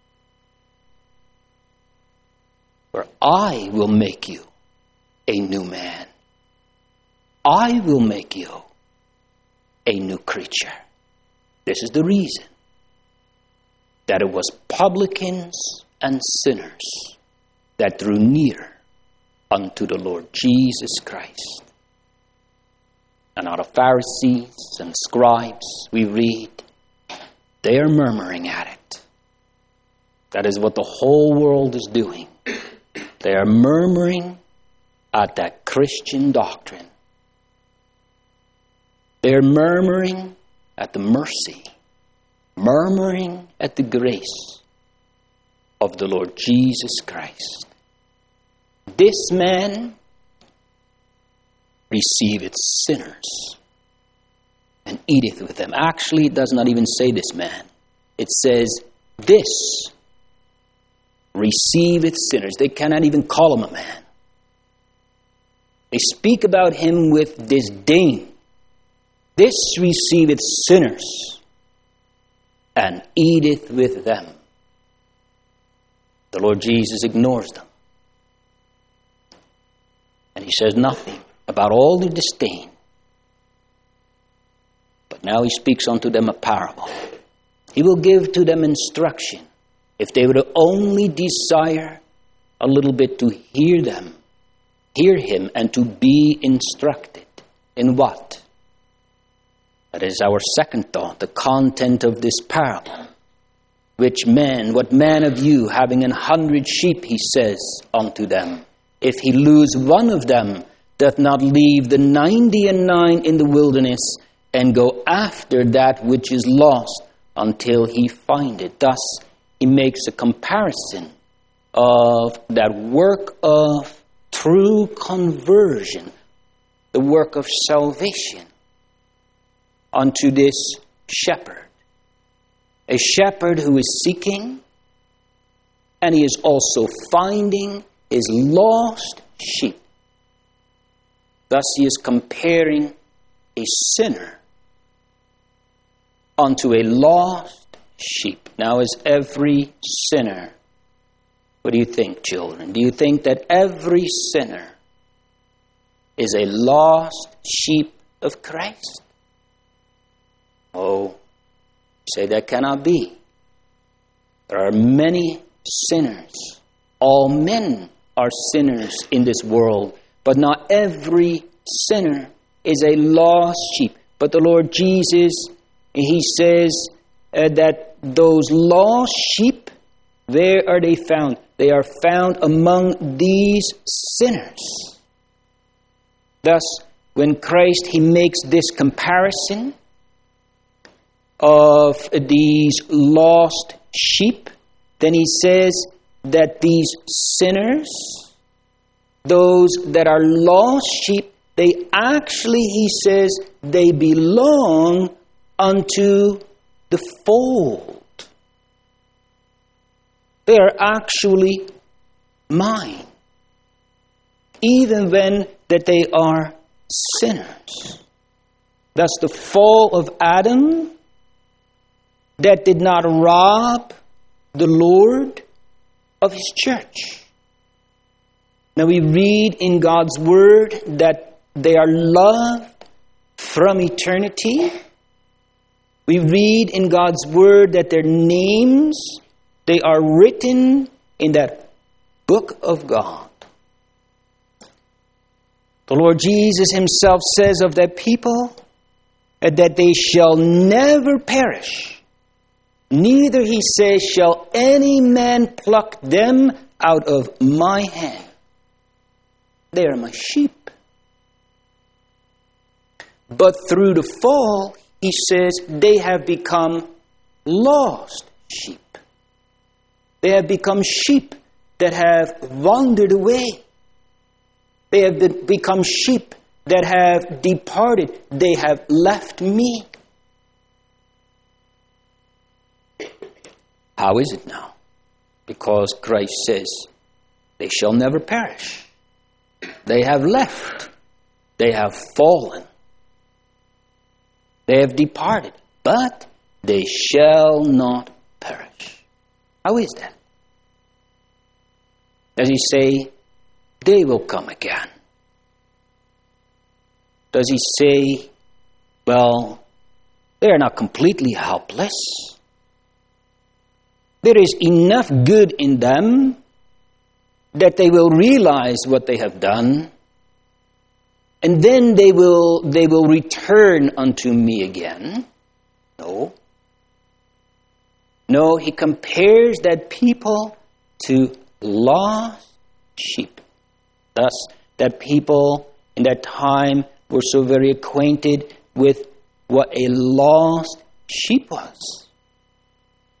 Where I will make you a new man. I will make you a new creature. This is the reason that it was publicans and sinners that drew near unto the Lord Jesus Christ. And out of Pharisees and scribes, we read, they are murmuring at it. That is what the whole world is doing. They are murmuring at that Christian doctrine. They are murmuring at the mercy, murmuring at the grace of the Lord Jesus Christ. This man receiveth sinners and eateth with them. Actually, it does not even say this man. It says, this receiveth sinners. They cannot even call him a man. They speak about him with disdain. This receiveth sinners and eateth with them. The Lord Jesus ignores them. And he says nothing about all the disdain. But now he speaks unto them a parable. He will give to them instruction. If they would only desire a little bit to hear them, hear him, and to be instructed. In what? That is our second thought, the content of this parable. Which man, what man of you, having an hundred sheep, he says unto them, if he lose one of them, doth not leave the ninety and nine in the wilderness, and go after that which is lost until he find it. Thus, he makes a comparison of that work of true conversion, the work of salvation, unto this shepherd. A shepherd who is seeking, and he is also finding his lost sheep. Thus he is comparing a sinner unto a lost sheep. Now, is every sinner, what do you think, children? Do you think that every sinner is a lost sheep of Christ? Oh, say that cannot be. There are many sinners. All men are sinners in this world, but not every sinner is a lost sheep. But the Lord Jesus, he says uh, that those lost sheep, where are they found? They are found among these sinners. Thus, when Christ, he makes this comparison of these lost sheep, then he says that these sinners, those that are lost sheep, they actually, he says, they belong unto the fold. They are actually mine, even when that they are sinners. Thus the fall of Adam, that did not rob the Lord of his church. Now we read in God's word that they are loved from eternity. We read in God's word that their names, they are written in that book of God. The Lord Jesus himself says of that people that they shall never perish. Neither, he says, shall any man pluck them out of my hand. They are my sheep. But through the fall, he says, they have become lost sheep. They have become sheep that have wandered away. They have been, become sheep that have departed. They have left me. How is it now? Because Christ says, they shall never perish. They have left. They have fallen. They have departed. But they shall not perish. How is that? Does he say, they will come again? Does he say, well, they are not completely helpless? There is enough good in them that they will realize what they have done, and then they will they will return unto me again. No. No, he compares that people to lost sheep. Thus, that people in that time were so very acquainted with what a lost sheep was.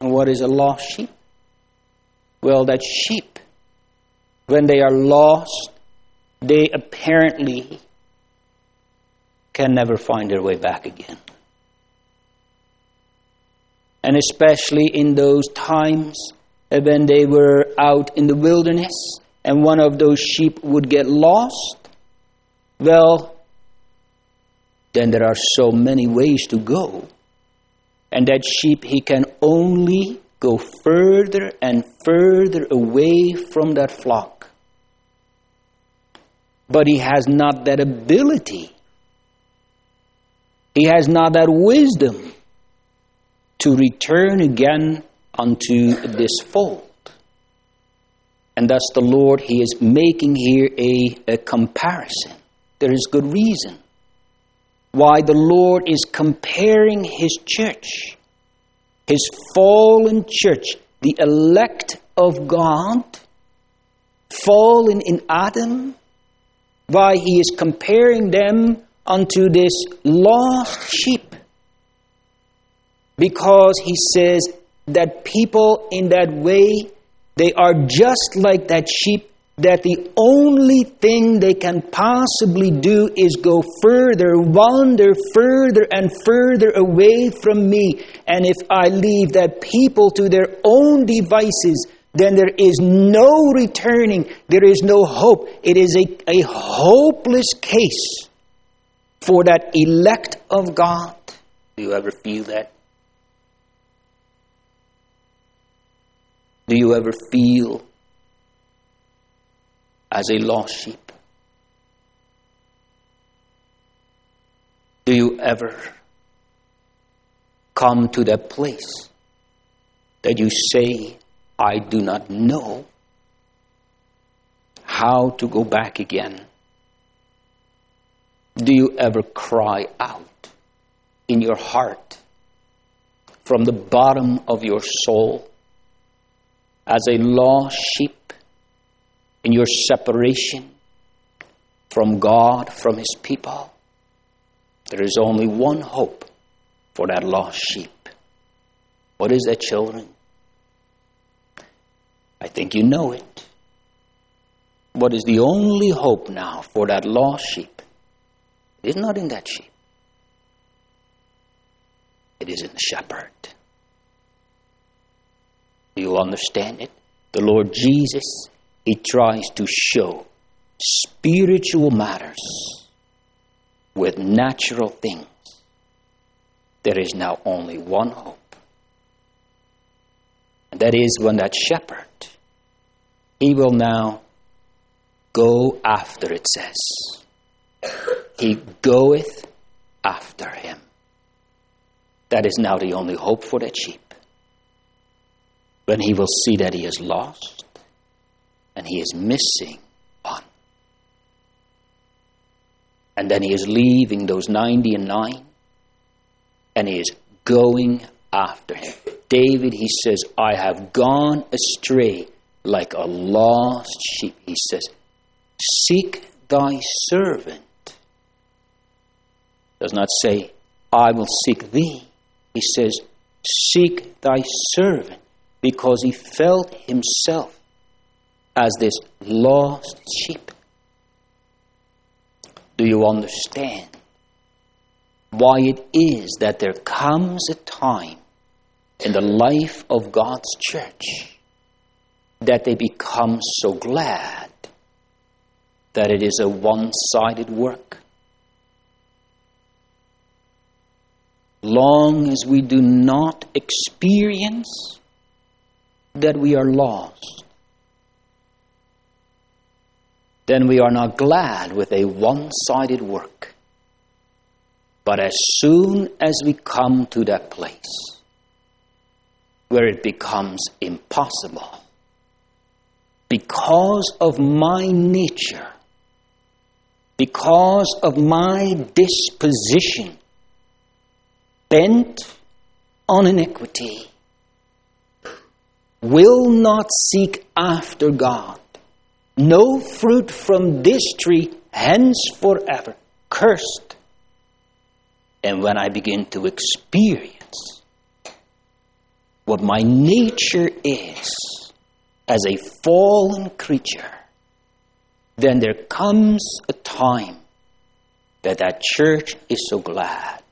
And what is a lost sheep? Well, that sheep, when they are lost, they apparently can never find their way back again. And especially in those times when they were out in the wilderness and one of those sheep would get lost, well, then there are so many ways to go. And that sheep, he can only go further and further away from that flock. But he has not that ability. He has not that wisdom to return again unto this fold. And thus the Lord, he is making here a, a comparison. There is good reason why the Lord is comparing his church, his fallen church, the elect of God, fallen in Adam, why he is comparing them unto this lost sheep. Because he says that people in that way, they are just like that sheep, that the only thing they can possibly do is go further, wander further and further away from me. And if I leave that people to their own devices, then there is no returning. There is no hope. It is a, a hopeless case for that elect of God. Do you ever feel that? Do you ever feel as a lost sheep? Do you ever come to that place that you say, I do not know how to go back again? Do you ever cry out in your heart from the bottom of your soul as a lost sheep in your separation from God, from his people? There is only one hope for that lost sheep. What is that, children? I think you know it. What is the only hope now for that lost sheep? It is not in that sheep. It is in the shepherd. Do you understand it? The Lord Jesus, he tries to show spiritual matters with natural things. There is now only one hope. And that is when that shepherd, he will now go after, it says. He goeth after him. That is now the only hope for that sheep. When he will see that he is lost and he is missing one. And then he is leaving those ninety and nine and he is going after him. David, he says, I have gone astray like a lost sheep. He says, seek thy servant. Does not say, I will seek thee. He says, seek thy servant. Because he felt himself as this lost sheep. Do you understand why it is that there comes a time in the life of God's church that they become so glad that it is a one-sided work? Long as we do not experience that we are lost, then we are not glad with a one-sided work. But as soon as we come to that place where it becomes impossible, because of my nature, because of my disposition, bent on iniquity, will not seek after God. No fruit from this tree, hence forever, cursed. And when I begin to experience what my nature is as a fallen creature, then there comes a time that that church is so glad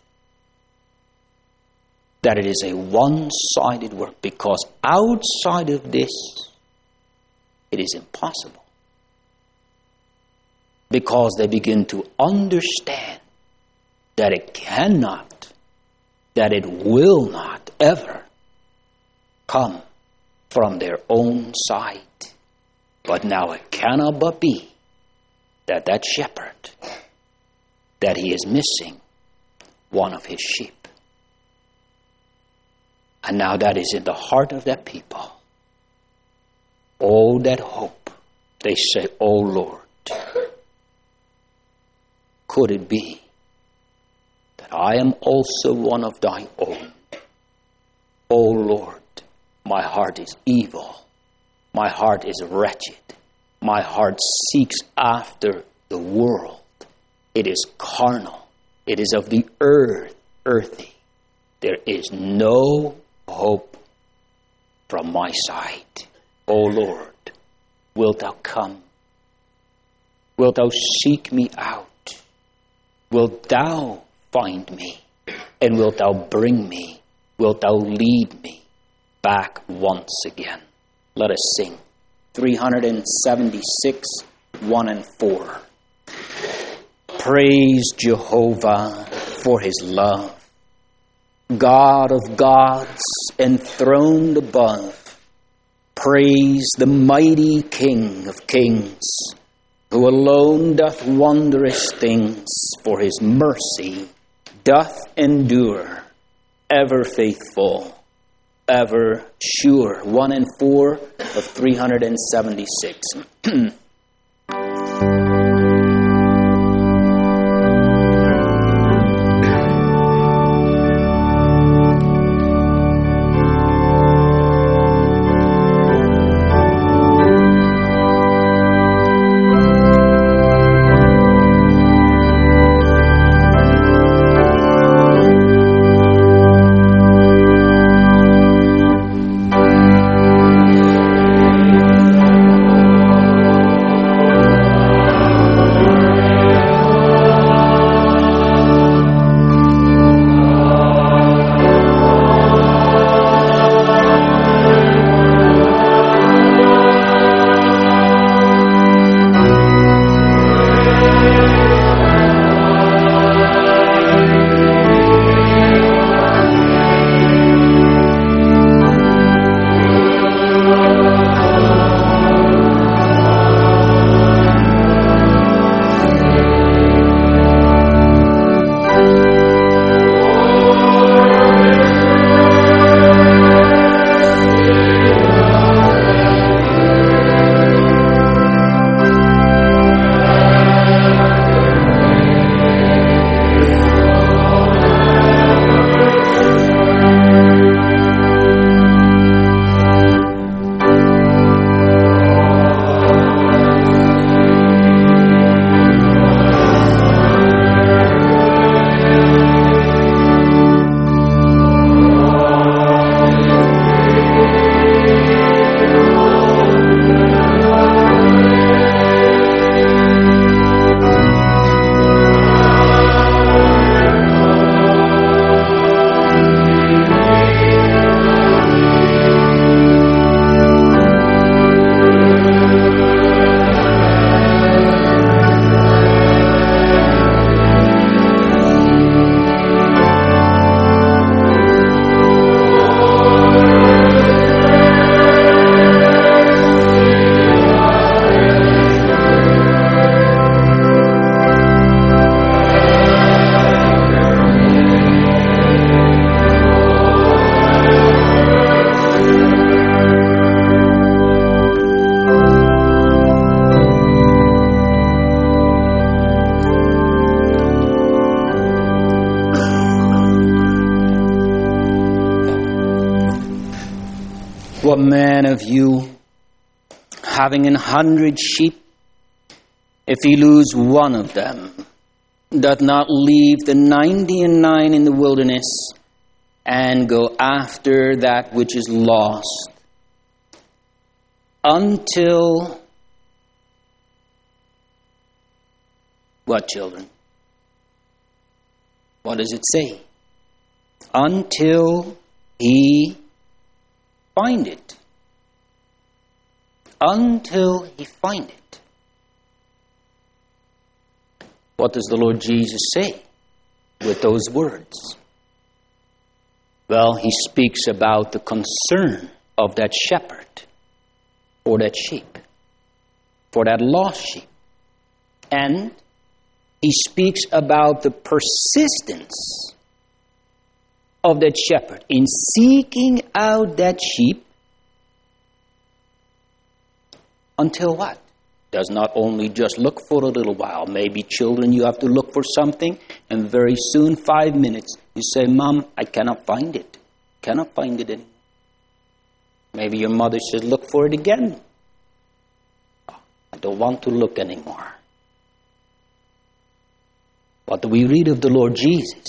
that it is a one-sided work, because outside of this, it is impossible. Because they begin to understand that it cannot, that it will not ever come from their own side. But now it cannot but be that that shepherd, that he is missing one of his sheep. And now that is in the heart of that people. Oh, that hope. They say, oh Lord, could it be that I am also one of thy own? Oh Lord, my heart is evil. My heart is wretched. My heart seeks after the world. It is carnal. It is of the earth, earthy. There is no hope from my side. O Lord, wilt thou come? Wilt thou seek me out? Wilt thou find me? And wilt thou bring me? Wilt thou lead me back once again? Let us sing. three seventy-six, one and four. Praise Jehovah for his love. God of gods, enthroned above. Praise the mighty King of kings, who alone doth wondrous things, for his mercy doth endure, ever faithful, ever sure. One and four of three seventy-six. What man of you, having an hundred sheep, if he lose one of them, doth not leave the ninety and nine in the wilderness, and go after that which is lost until, what, children? What does it say? Until he find it. Until he find it. What does the Lord Jesus say with those words? Well, he speaks about the concern of that shepherd for that sheep, for that lost sheep. And he speaks about the persistence of that shepherd in seeking out that sheep until what? Does not only just look for a little while. Maybe children, you have to look for something, and very soon, five minutes, you say, Mom, I cannot find it. Cannot find it anymore. Maybe your mother says, look for it again. I don't want to look anymore. What do we read of the Lord Jesus?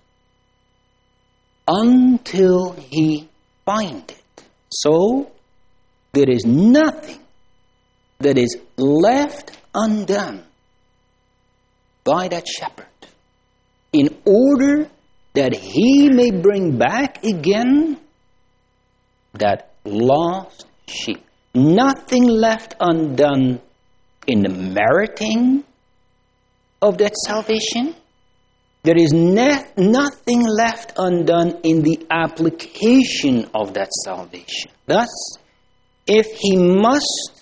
Until he find it. So, there is nothing that is left undone by that shepherd in order that he may bring back again that lost sheep. Nothing left undone in the meriting of that salvation. There is ne- nothing left undone in the application of that salvation. Thus, if he must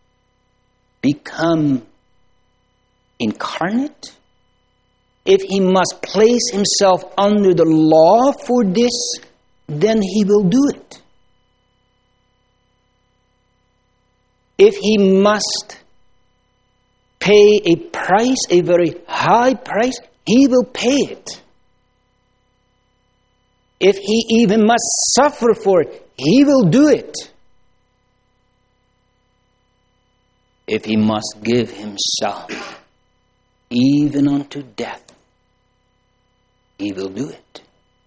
become incarnate, if he must place himself under the law for this, then he will do it. If he must pay a price, a very high price, he will pay it. If he even must suffer for it, he will do it. If he must give himself even unto death, he will do it.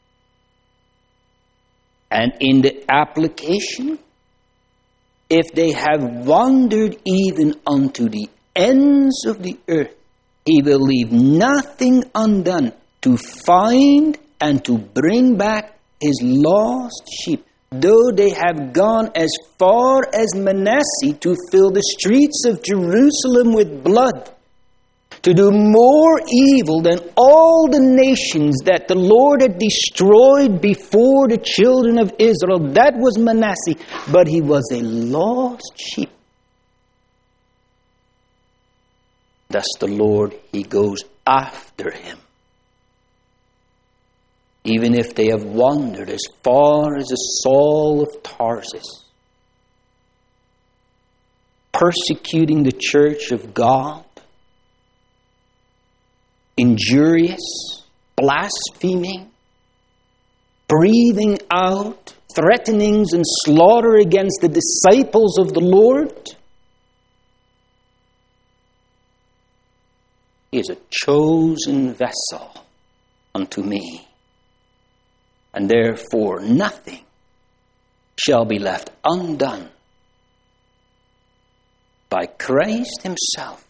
And in the application, if they have wandered even unto the ends of the earth, he will leave nothing undone to find and to bring back his lost sheep. Though they have gone as far as Manasseh to fill the streets of Jerusalem with blood, to do more evil than all the nations that the Lord had destroyed before the children of Israel. That was Manasseh, but he was a lost sheep. Thus the Lord, he goes after him. Even if they have wandered as far as Saul of Tarsus, persecuting the church of God, injurious, blaspheming, breathing out threatenings and slaughter against the disciples of the Lord. He is a chosen vessel unto me, and therefore nothing shall be left undone by Christ himself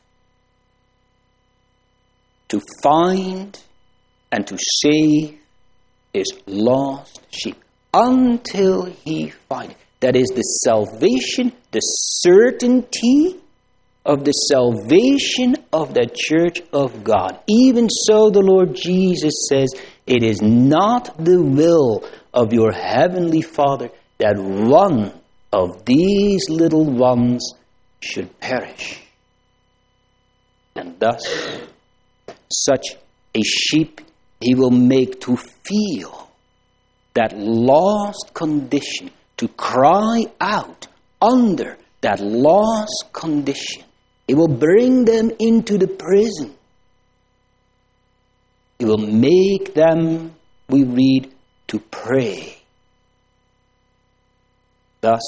to find and to save his lost sheep until he find it. That is the salvation, the certainty of the salvation of the church of God. Even so, the Lord Jesus says, it is not the will of your heavenly Father that one of these little ones should perish. And thus, such a sheep he will make to feel that lost condition, to cry out under that lost condition. He will bring them into the prison. He will make them, we read, to pray. Thus,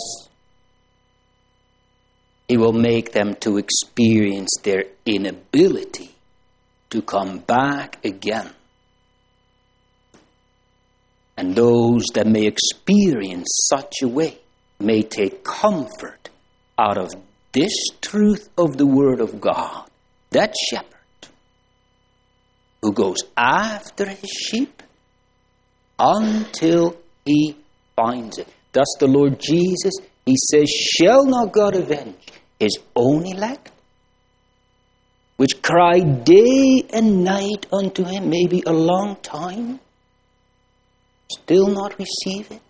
he will make them to experience their inability to come back again. And those that may experience such a way may take comfort out of this truth of the Word of God. That shepherd who goes after his sheep until he finds it. Thus the Lord Jesus, he says, shall not God avenge his own elect, which cry day and night unto him, maybe a long time, still not receive it?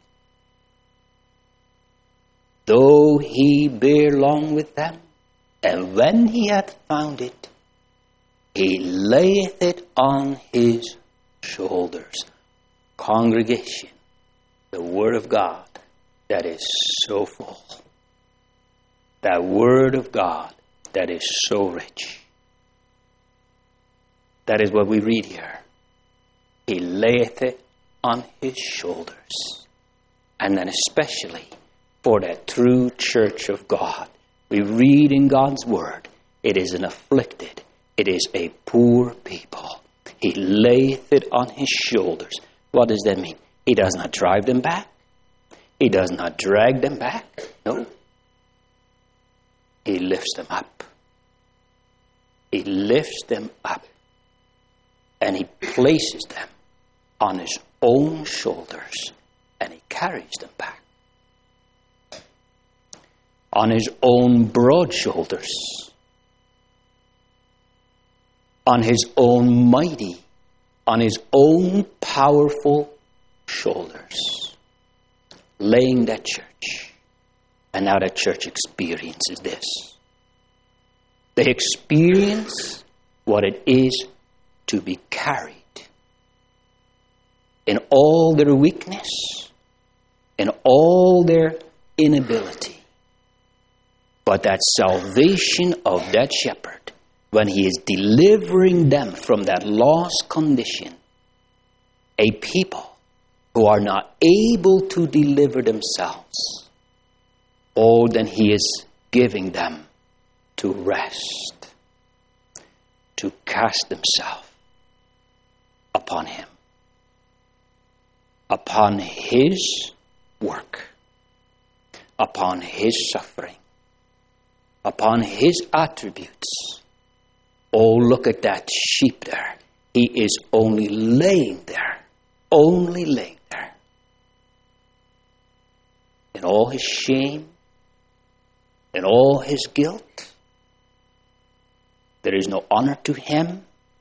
Though he bear long with them, and when he hath found it, he layeth it on his shoulders. Congregation, the Word of God that is so full. That Word of God that is so rich. That is what we read here. He layeth it on his shoulders. And then especially for that true church of God. We read in God's Word, it is an afflicted, it is a poor people. He layeth it on his shoulders. What does that mean? He does not drive them back. He does not drag them back. No. He lifts them up. He lifts them up. And he places them on his own shoulders. And he carries them back. On his own broad shoulders. On his own mighty, on his own powerful shoulders. Laying that church. And now that church experiences this. They experience what it is to be carried. In all their weakness, in all their inability. But that salvation of that shepherd, when he is delivering them from that lost condition, a people who are not able to deliver themselves, oh, then he is giving them to rest, to cast themselves upon him, upon his work, upon his suffering, upon his attributes. Oh, look at that sheep there. He is only laying there, only laying there. In all his shame, in all his guilt, there is no honor to him.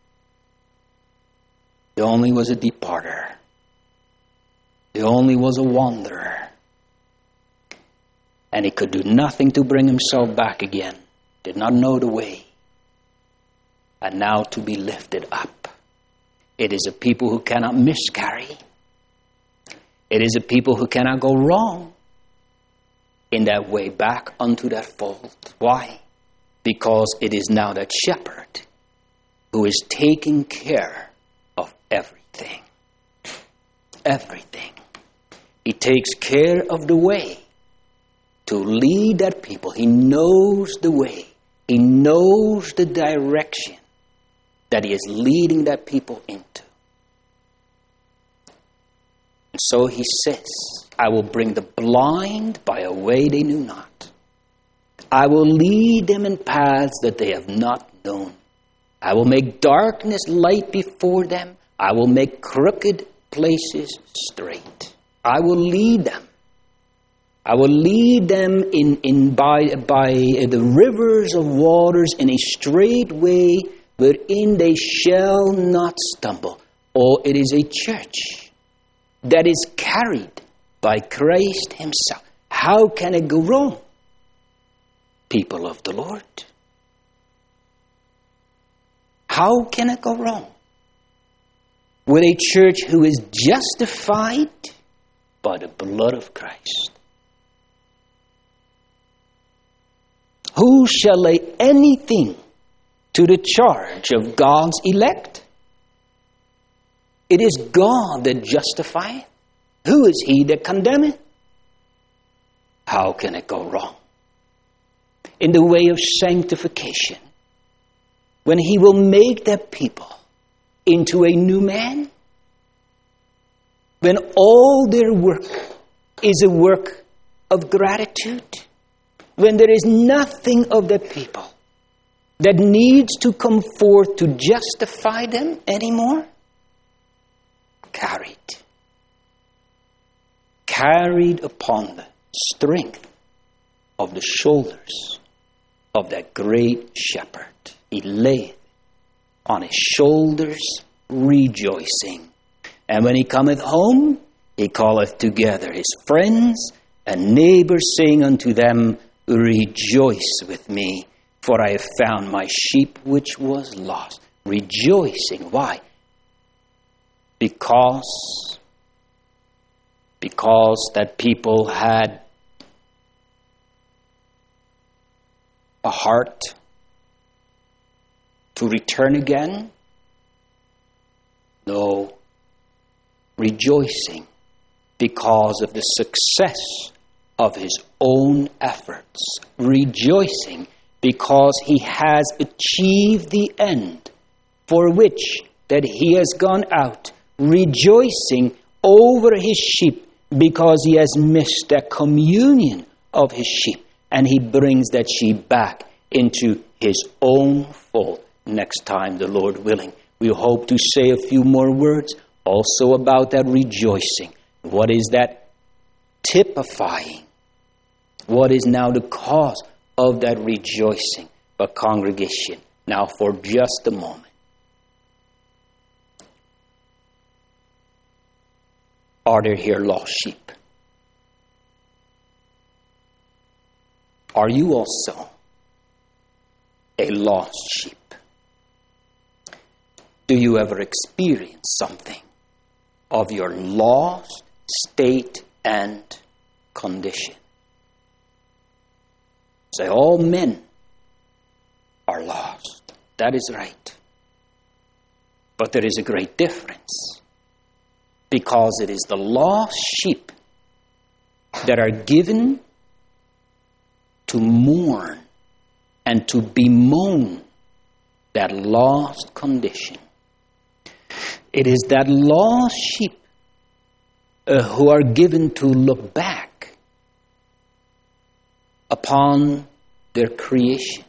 He only was a departer. He only was a wanderer. And he could do nothing to bring himself back again. Did not know the way. And now to be lifted up. It is a people who cannot miscarry. It is a people who cannot go wrong in that way back unto that fold. Why? Because it is now that shepherd who is taking care of everything. Everything. He takes care of the way to lead that people. He knows the way. He knows the direction that he is leading that people into. And so he says, I will bring the blind by a way they knew not. I will lead them in paths that they have not known. I will make darkness light before them. I will make crooked places straight. I will lead them. I will lead them in, in by, by the rivers of waters in a straight way wherein they shall not stumble. Oh, it is a church that is carried by Christ himself. How can it go wrong? People of the Lord. How can it go wrong? With a church who is justified by the blood of Christ. Who shall lay anything to the charge of God's elect? It is God that justifieth. Who is he that condemneth? How can it go wrong? In the way of sanctification, when he will make that people into a new man, when all their work is a work of gratitude, when there is nothing of the people that needs to come forth to justify them anymore? Carried. Carried upon the strength of the shoulders of that great shepherd. He layeth on his shoulders, rejoicing. And when he cometh home, he calleth together his friends and neighbors, saying unto them, Rejoice with me, for I have found my sheep which was lost. Rejoicing. Why? Because, because that people had a heart to return again? No. Rejoicing because of the success of his own efforts. Rejoicing because he has achieved the end for which that he has gone out. Rejoicing over his sheep because he has missed that communion of his sheep. And he brings that sheep back into his own fold. Next time, the Lord willing, we hope to say a few more words also about that rejoicing. What is that typifying? What is now the cause of that rejoicing? But congregation, now for just a moment. Are there here lost sheep? Are you also a lost sheep? Do you ever experience something of your lost state and condition? Say, all men are lost. That is right. But there is a great difference, because it is the lost sheep that are given to mourn and to bemoan that lost condition. It is that lost sheep uh, who are given to look back upon their creation.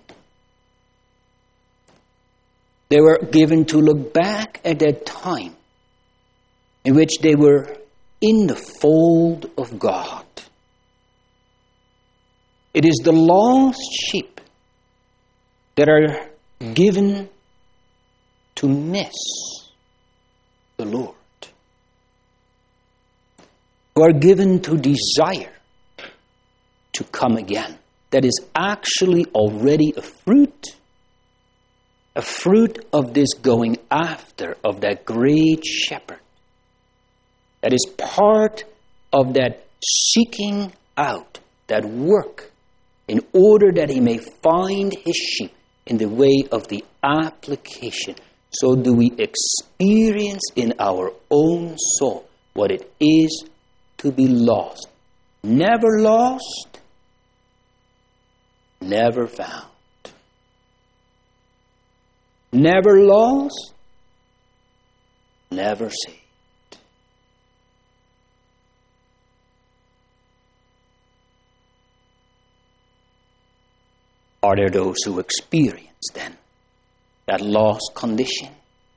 They were given to look back at that time in which they were in the fold of God. It is the lost sheep that are given to miss the Lord, who are given to desire to come again. That is actually already a fruit, a fruit of this going after of that great shepherd. That is part of that seeking out, that work, in order that he may find his sheep in the way of the application. So do we experience in our own soul what it is to be lost. Never lost, never found. Never lost, never saved. Are there those who experience then that lost condition?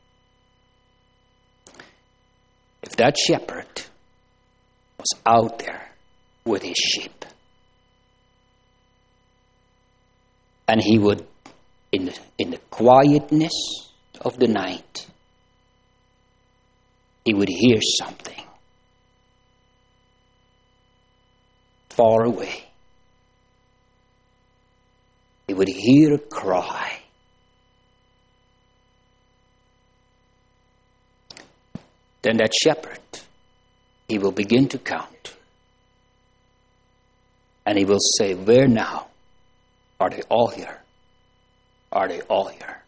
If that shepherd was out there with his sheep, and he would, in the, in the quietness of the night, he would hear something far away. He would hear a cry. Then that shepherd, he will begin to count. And he will say, where now? Are they all here? Are they all here?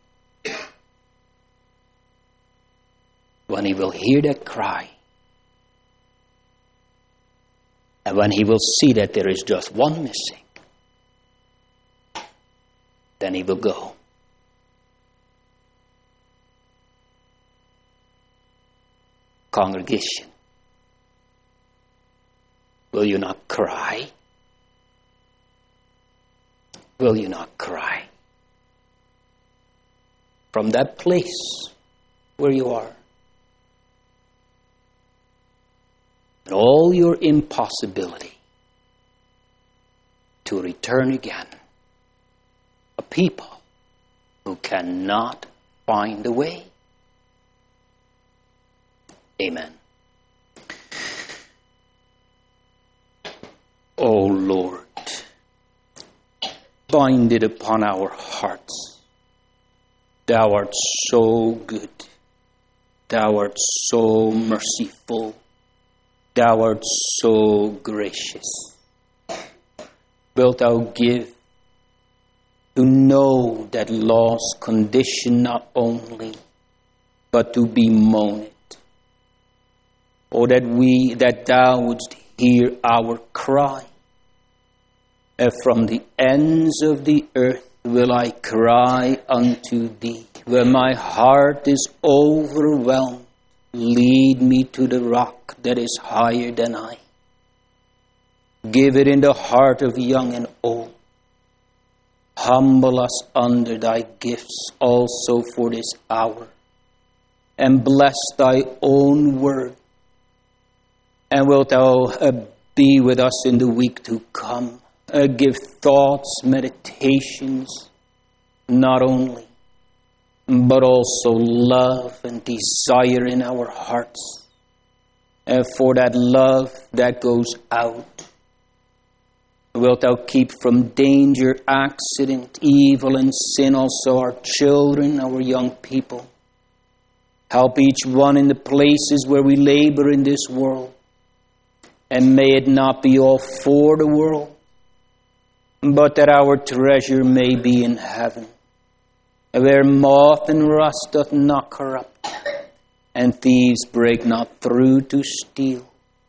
When he will hear that cry, and when he will see that there is just one missing, then he will go. Congregation, Will you not cry? Will you not cry? From that place where you are. And all your impossibility to return again. A people who cannot find a way. Amen. O Lord, bind it upon our hearts. Thou art so good. Thou art so merciful. Thou art so gracious. Wilt thou give to know that lost condition not only, but to bemoan it. Oh, that we, that thou wouldst hear our cry. And from the ends of the earth will I cry unto thee. When my heart is overwhelmed, lead me to the rock that is higher than I. Give it in the heart of young and old. Humble us under thy gifts also for this hour. And bless thy own word. And wilt thou uh, be with us in the week to come. Uh, give thoughts, meditations, not only, but also love and desire in our hearts. And for that love that goes out. Wilt thou keep from danger, accident, evil, and sin also our children, our young people. Help each one in the places where we labor in this world. And may it not be all for the world, but that our treasure may be in heaven, where moth and rust doth not corrupt, and thieves break not through to steal.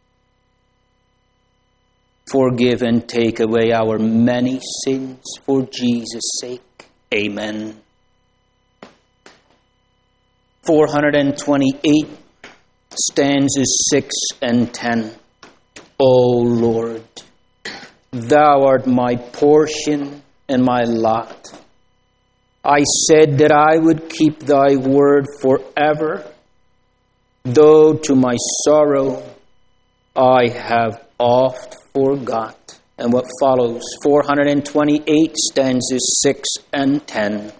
Forgive and take away our many sins for Jesus' sake. Amen. four hundred twenty-eight, stanzas six and ten. O Lord, thou art my portion and my lot. I said that I would keep thy word forever, though to my sorrow I have oft forgot. And what follows, four hundred twenty-eight, stanzas six and ten.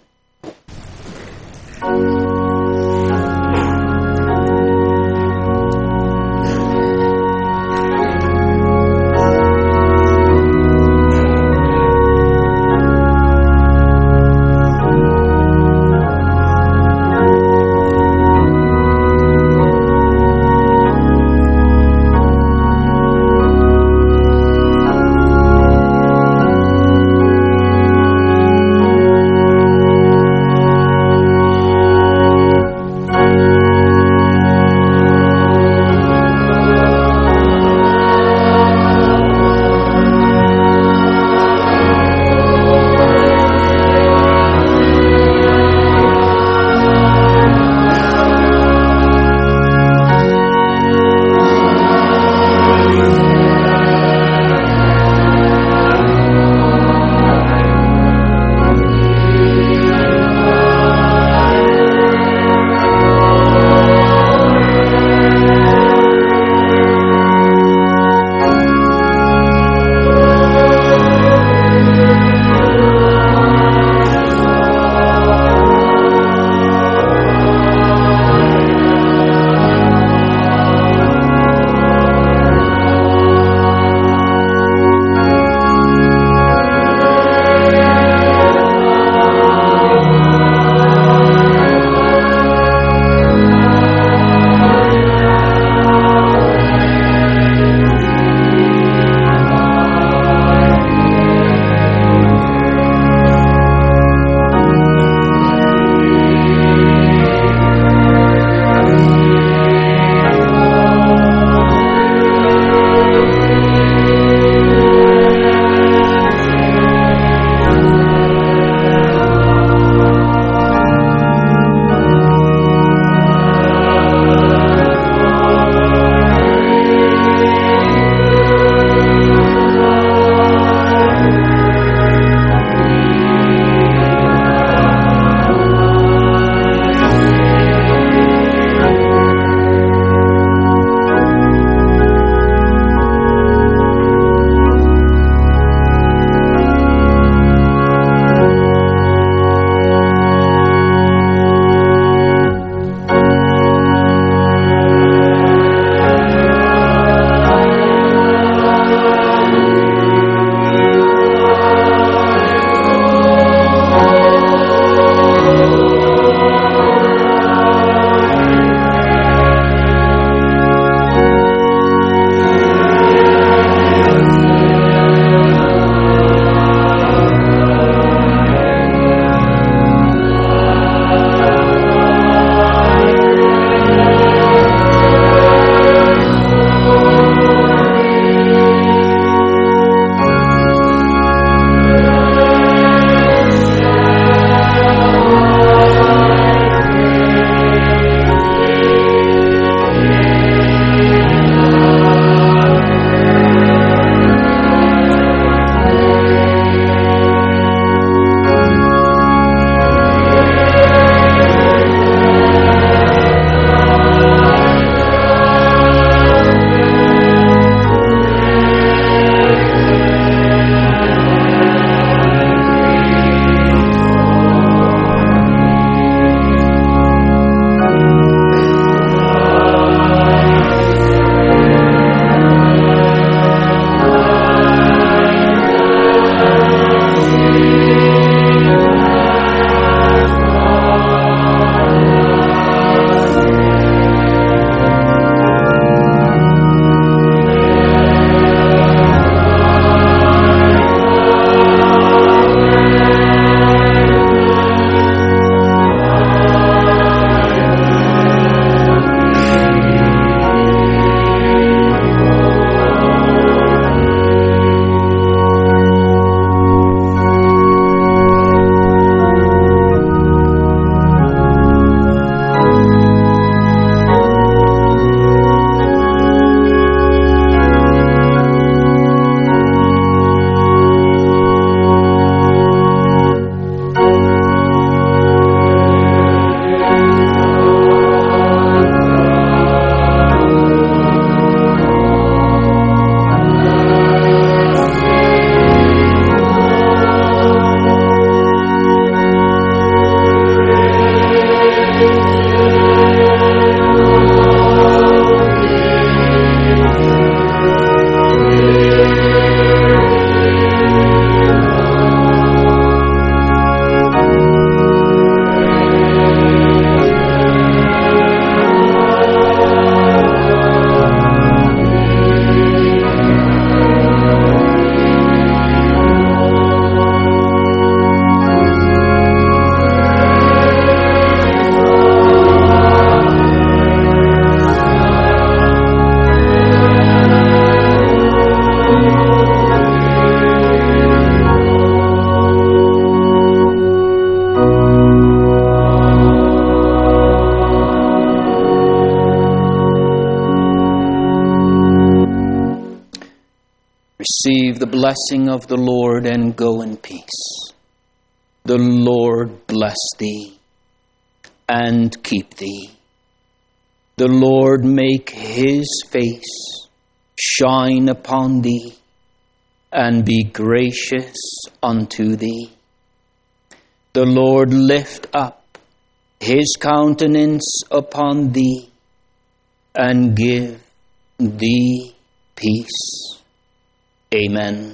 Receive the blessing of the Lord and go in peace. The Lord bless thee and keep thee. The Lord make his face shine upon thee and be gracious unto thee. The Lord lift up his countenance upon thee and give thee peace. Amen.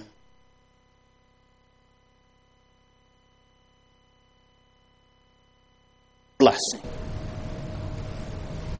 Blessing.